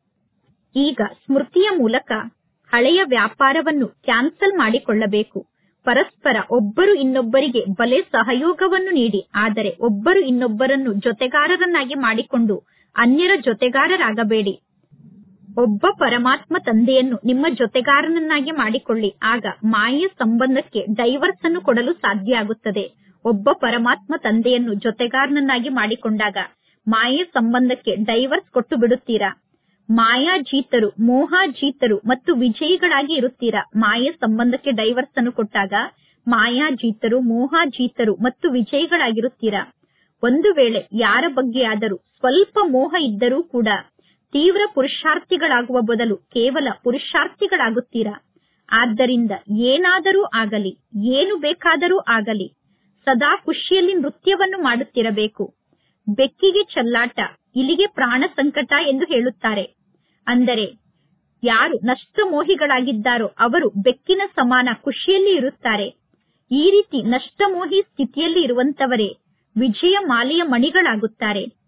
ಈಗ ಸ್ಮೃತಿಯ ಮೂಲಕ ಹಳೆಯ ವ್ಯಾಪಾರವನ್ನು ಕ್ಯಾನ್ಸಲ್ ಮಾಡಿಕೊಳ್ಳಬೇಕು. ಪರಸ್ಪರ ಒಬ್ಬರು ಇನ್ನೊಬ್ಬರಿಗೆ ಬಲೆ ಸಹಯೋಗವನ್ನು ನೀಡಿ, ಆದರೆ ಒಬ್ಬರು ಇನ್ನೊಬ್ಬರನ್ನು ಜೊತೆಗಾರರನ್ನಾಗಿ ಮಾಡಿಕೊಂಡು ಅನ್ಯರ ಜೊತೆಗಾರರಾಗಬೇಡಿ. ಒಬ್ಬ ಪರಮಾತ್ಮ ತಂದೆಯನ್ನು ನಿಮ್ಮ ಜೊತೆಗಾರನನ್ನಾಗಿ ಮಾಡಿಕೊಳ್ಳಿ. ಆಗ ಮಾಯೆಯ ಸಂಬಂಧಕ್ಕೆ ಡೈವರ್ಸ್ ಅನ್ನು ಕೊಡಲು ಸಾಧ್ಯ ಆಗುತ್ತದೆ. ಒಬ್ಬ ಪರಮಾತ್ಮ ತಂದೆಯನ್ನು ಜೊತೆಗಾರನನ್ನಾಗಿ ಮಾಡಿಕೊಂಡಾಗ ಮಾಯೆಯ ಸಂಬಂಧಕ್ಕೆ ಡೈವರ್ಸ್ ಕೊಟ್ಟು ಬಿಡುತ್ತೀರಾ. ಮಾಯಾಜೀತರು, ಮೋಹಾಜೀತರು ಮತ್ತು ವಿಜಯಿಗಳಾಗಿ ಇರುತ್ತೀರಾ. ಮಾಯೆಯ ಸಂಬಂಧಕ್ಕೆ ಡೈವರ್ಸ್ ಅನ್ನು ಕೊಟ್ಟಾಗ ಮಾಯಾಜೀತರು, ಮೋಹಾಜೀತರು ಮತ್ತು ವಿಜಯಿಗಳಾಗಿರುತ್ತೀರಾ. ಒಂದು ವೇಳೆ ಯಾರ ಬಗ್ಗೆಯಾದರೂ ಸ್ವಲ್ಪ ಮೋಹ ಇದ್ದರೂ ಕೂಡ ತೀವ್ರ ಪುರುಷಾರ್ಥಿಗಳಾಗುವ ಬದಲು ಕೇವಲ ಪುರುಷಾರ್ಥಿಗಳಾಗುತ್ತೀರಾ. ಆದ್ದರಿಂದ ಏನಾದರೂ ಆಗಲಿ, ಏನು ಬೇಕಾದರೂ ಆಗಲಿ, ಸದಾ ಖುಷಿಯಲ್ಲಿ ನೃತ್ಯವನ್ನು ಮಾಡುತ್ತಿರಬೇಕು. ಬೆಕ್ಕಿಗೆ ಚೆಲ್ಲಾಟ, ಇಲಿಗೆ ಪ್ರಾಣ ಸಂಕಟ ಎಂದು ಹೇಳುತ್ತಾರೆ. ಅಂದರೆ ಯಾರು ನಷ್ಟ ಮೋಹಿಗಳಾಗಿದ್ದಾರೋ ಅವರು ಬೆಕ್ಕಿನ ಸಮಾನ ಖುಷಿಯಲ್ಲಿ ಇರುತ್ತಾರೆ. ಈ ರೀತಿ ನಷ್ಟಮೋಹಿ ಸ್ಥಿತಿಯಲ್ಲಿ ಇರುವಂತವರೇ ವಿಜಯ ಮಾಲೆಯ ಮಣಿಗಳಾಗುತ್ತಾರೆ.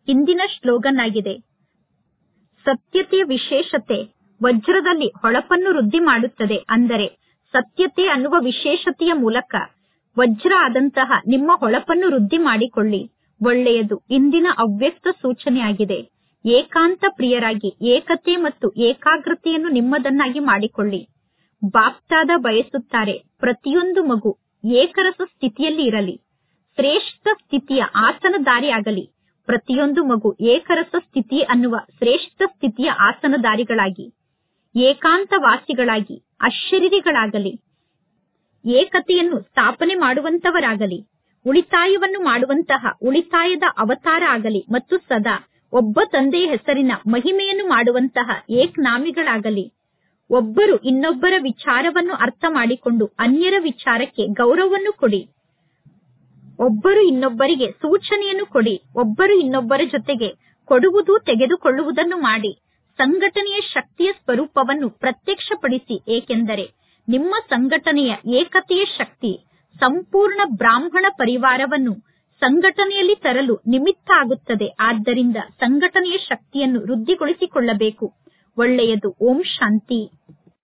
ಇಂದಿನ ಸ್ಲೋಗನ್ ಆಗಿದೆ. ಸತ್ಯತೆಯ ವಿಶೇಷತೆ ವಜ್ರದಲ್ಲಿ ಹೊಳಪನ್ನು ವೃದ್ಧಿ ಮಾಡುತ್ತದೆ. ಅಂದರೆ ಸತ್ಯತೆ ಅನ್ನುವ ವಿಶೇಷತೆಯ ಮೂಲಕ ವಜ್ರ ಆದಂತಹ ನಿಮ್ಮ ಹೊಳಪನ್ನು ವೃದ್ಧಿ ಮಾಡಿಕೊಳ್ಳಿ. ಒಳ್ಳೆಯದು. ಇಂದಿನ ಅವ್ಯಕ್ತ ಸೂಚನೆ ಆಗಿದೆ. ಏಕಾಂತ ಪ್ರಿಯರಾಗಿ ಏಕತೆ ಮತ್ತು ಏಕಾಗ್ರತೆಯನ್ನು ನಿಮ್ಮದನ್ನಾಗಿ ಮಾಡಿಕೊಳ್ಳಿ. ಬಾಪ್ತಾದ ಬಯಸುತ್ತಾರೆ ಪ್ರತಿಯೊಂದು ಮಗು ಏಕರಸ ಸ್ಥಿತಿಯಲ್ಲಿ ಇರಲಿ, ಶ್ರೇಷ್ಠ ಸ್ಥಿತಿಯ ಆಸನದಾರಿ ಆಗಲಿ. ಪ್ರತಿಯೊಂದು ಮಗು ಏಕರಸ ಸ್ಥಿತಿ ಅನ್ನುವ ಶ್ರೇಷ್ಠ ಸ್ಥಿತಿಯ ಆಸನದಾರಿಗಳಾಗಿ, ಏಕಾಂತವಾಸಿಗಳಾಗಿ, ಅಶರೀರಿಗಳಾಗಲಿ, ಏಕತೆಯನ್ನು ಸ್ಥಾಪನೆ ಮಾಡುವಂತವರಾಗಲಿ, ಉಳಿತಾಯವನ್ನು ಮಾಡುವಂತಹ ಉಳಿತಾಯದ ಅವತಾರ ಆಗಲಿ ಮತ್ತು ಸದಾ ಒಬ್ಬ ತಂದೆಯ ಹೆಸರಿನ ಮಹಿಮೆಯನ್ನು ಮಾಡುವಂತಹ ಏಕನಾಮಿಗಳಾಗಲಿ. ಒಬ್ಬರು ಇನ್ನೊಬ್ಬರ ವಿಚಾರವನ್ನು ಅರ್ಥ ಮಾಡಿಕೊಂಡು ಅನ್ಯರ ವಿಚಾರಕ್ಕೆ ಗೌರವವನ್ನು ಕೊಡಿ. ಒಬ್ಬರು ಇನ್ನೊಬ್ಬರಿಗೆ ಸೂಚನೆಯನ್ನು ಕೊಡಿ. ಒಬ್ಬರು ಇನ್ನೊಬ್ಬರ ಜೊತೆಗೆ ಕೊಡುವುದು ತೆಗೆದುಕೊಳ್ಳುವುದನ್ನು ಮಾಡಿ. ಸಂಘಟನೆಯ ಶಕ್ತಿಯ ಸ್ವರೂಪವನ್ನು ಪ್ರತ್ಯಕ್ಷಪಡಿಸಿ. ಏಕೆಂದರೆ ನಿಮ್ಮ ಸಂಘಟನೆಯ ಏಕತೆಯ ಶಕ್ತಿ ಸಂಪೂರ್ಣ ಬ್ರಾಹ್ಮಣ ಪರಿವಾರವನ್ನು ಸಂಘಟನೆಯಲ್ಲಿ ತರಲು ನಿಮಿತ್ತ ಆಗುತ್ತದೆ. ಆದ್ದರಿಂದ ಸಂಘಟನೆಯ ಶಕ್ತಿಯನ್ನು ವೃದ್ಧಿಗೊಳಿಸಿಕೊಳ್ಳಬೇಕು. ಒಳ್ಳೆಯದು. ಓಂ ಶಾಂತಿ.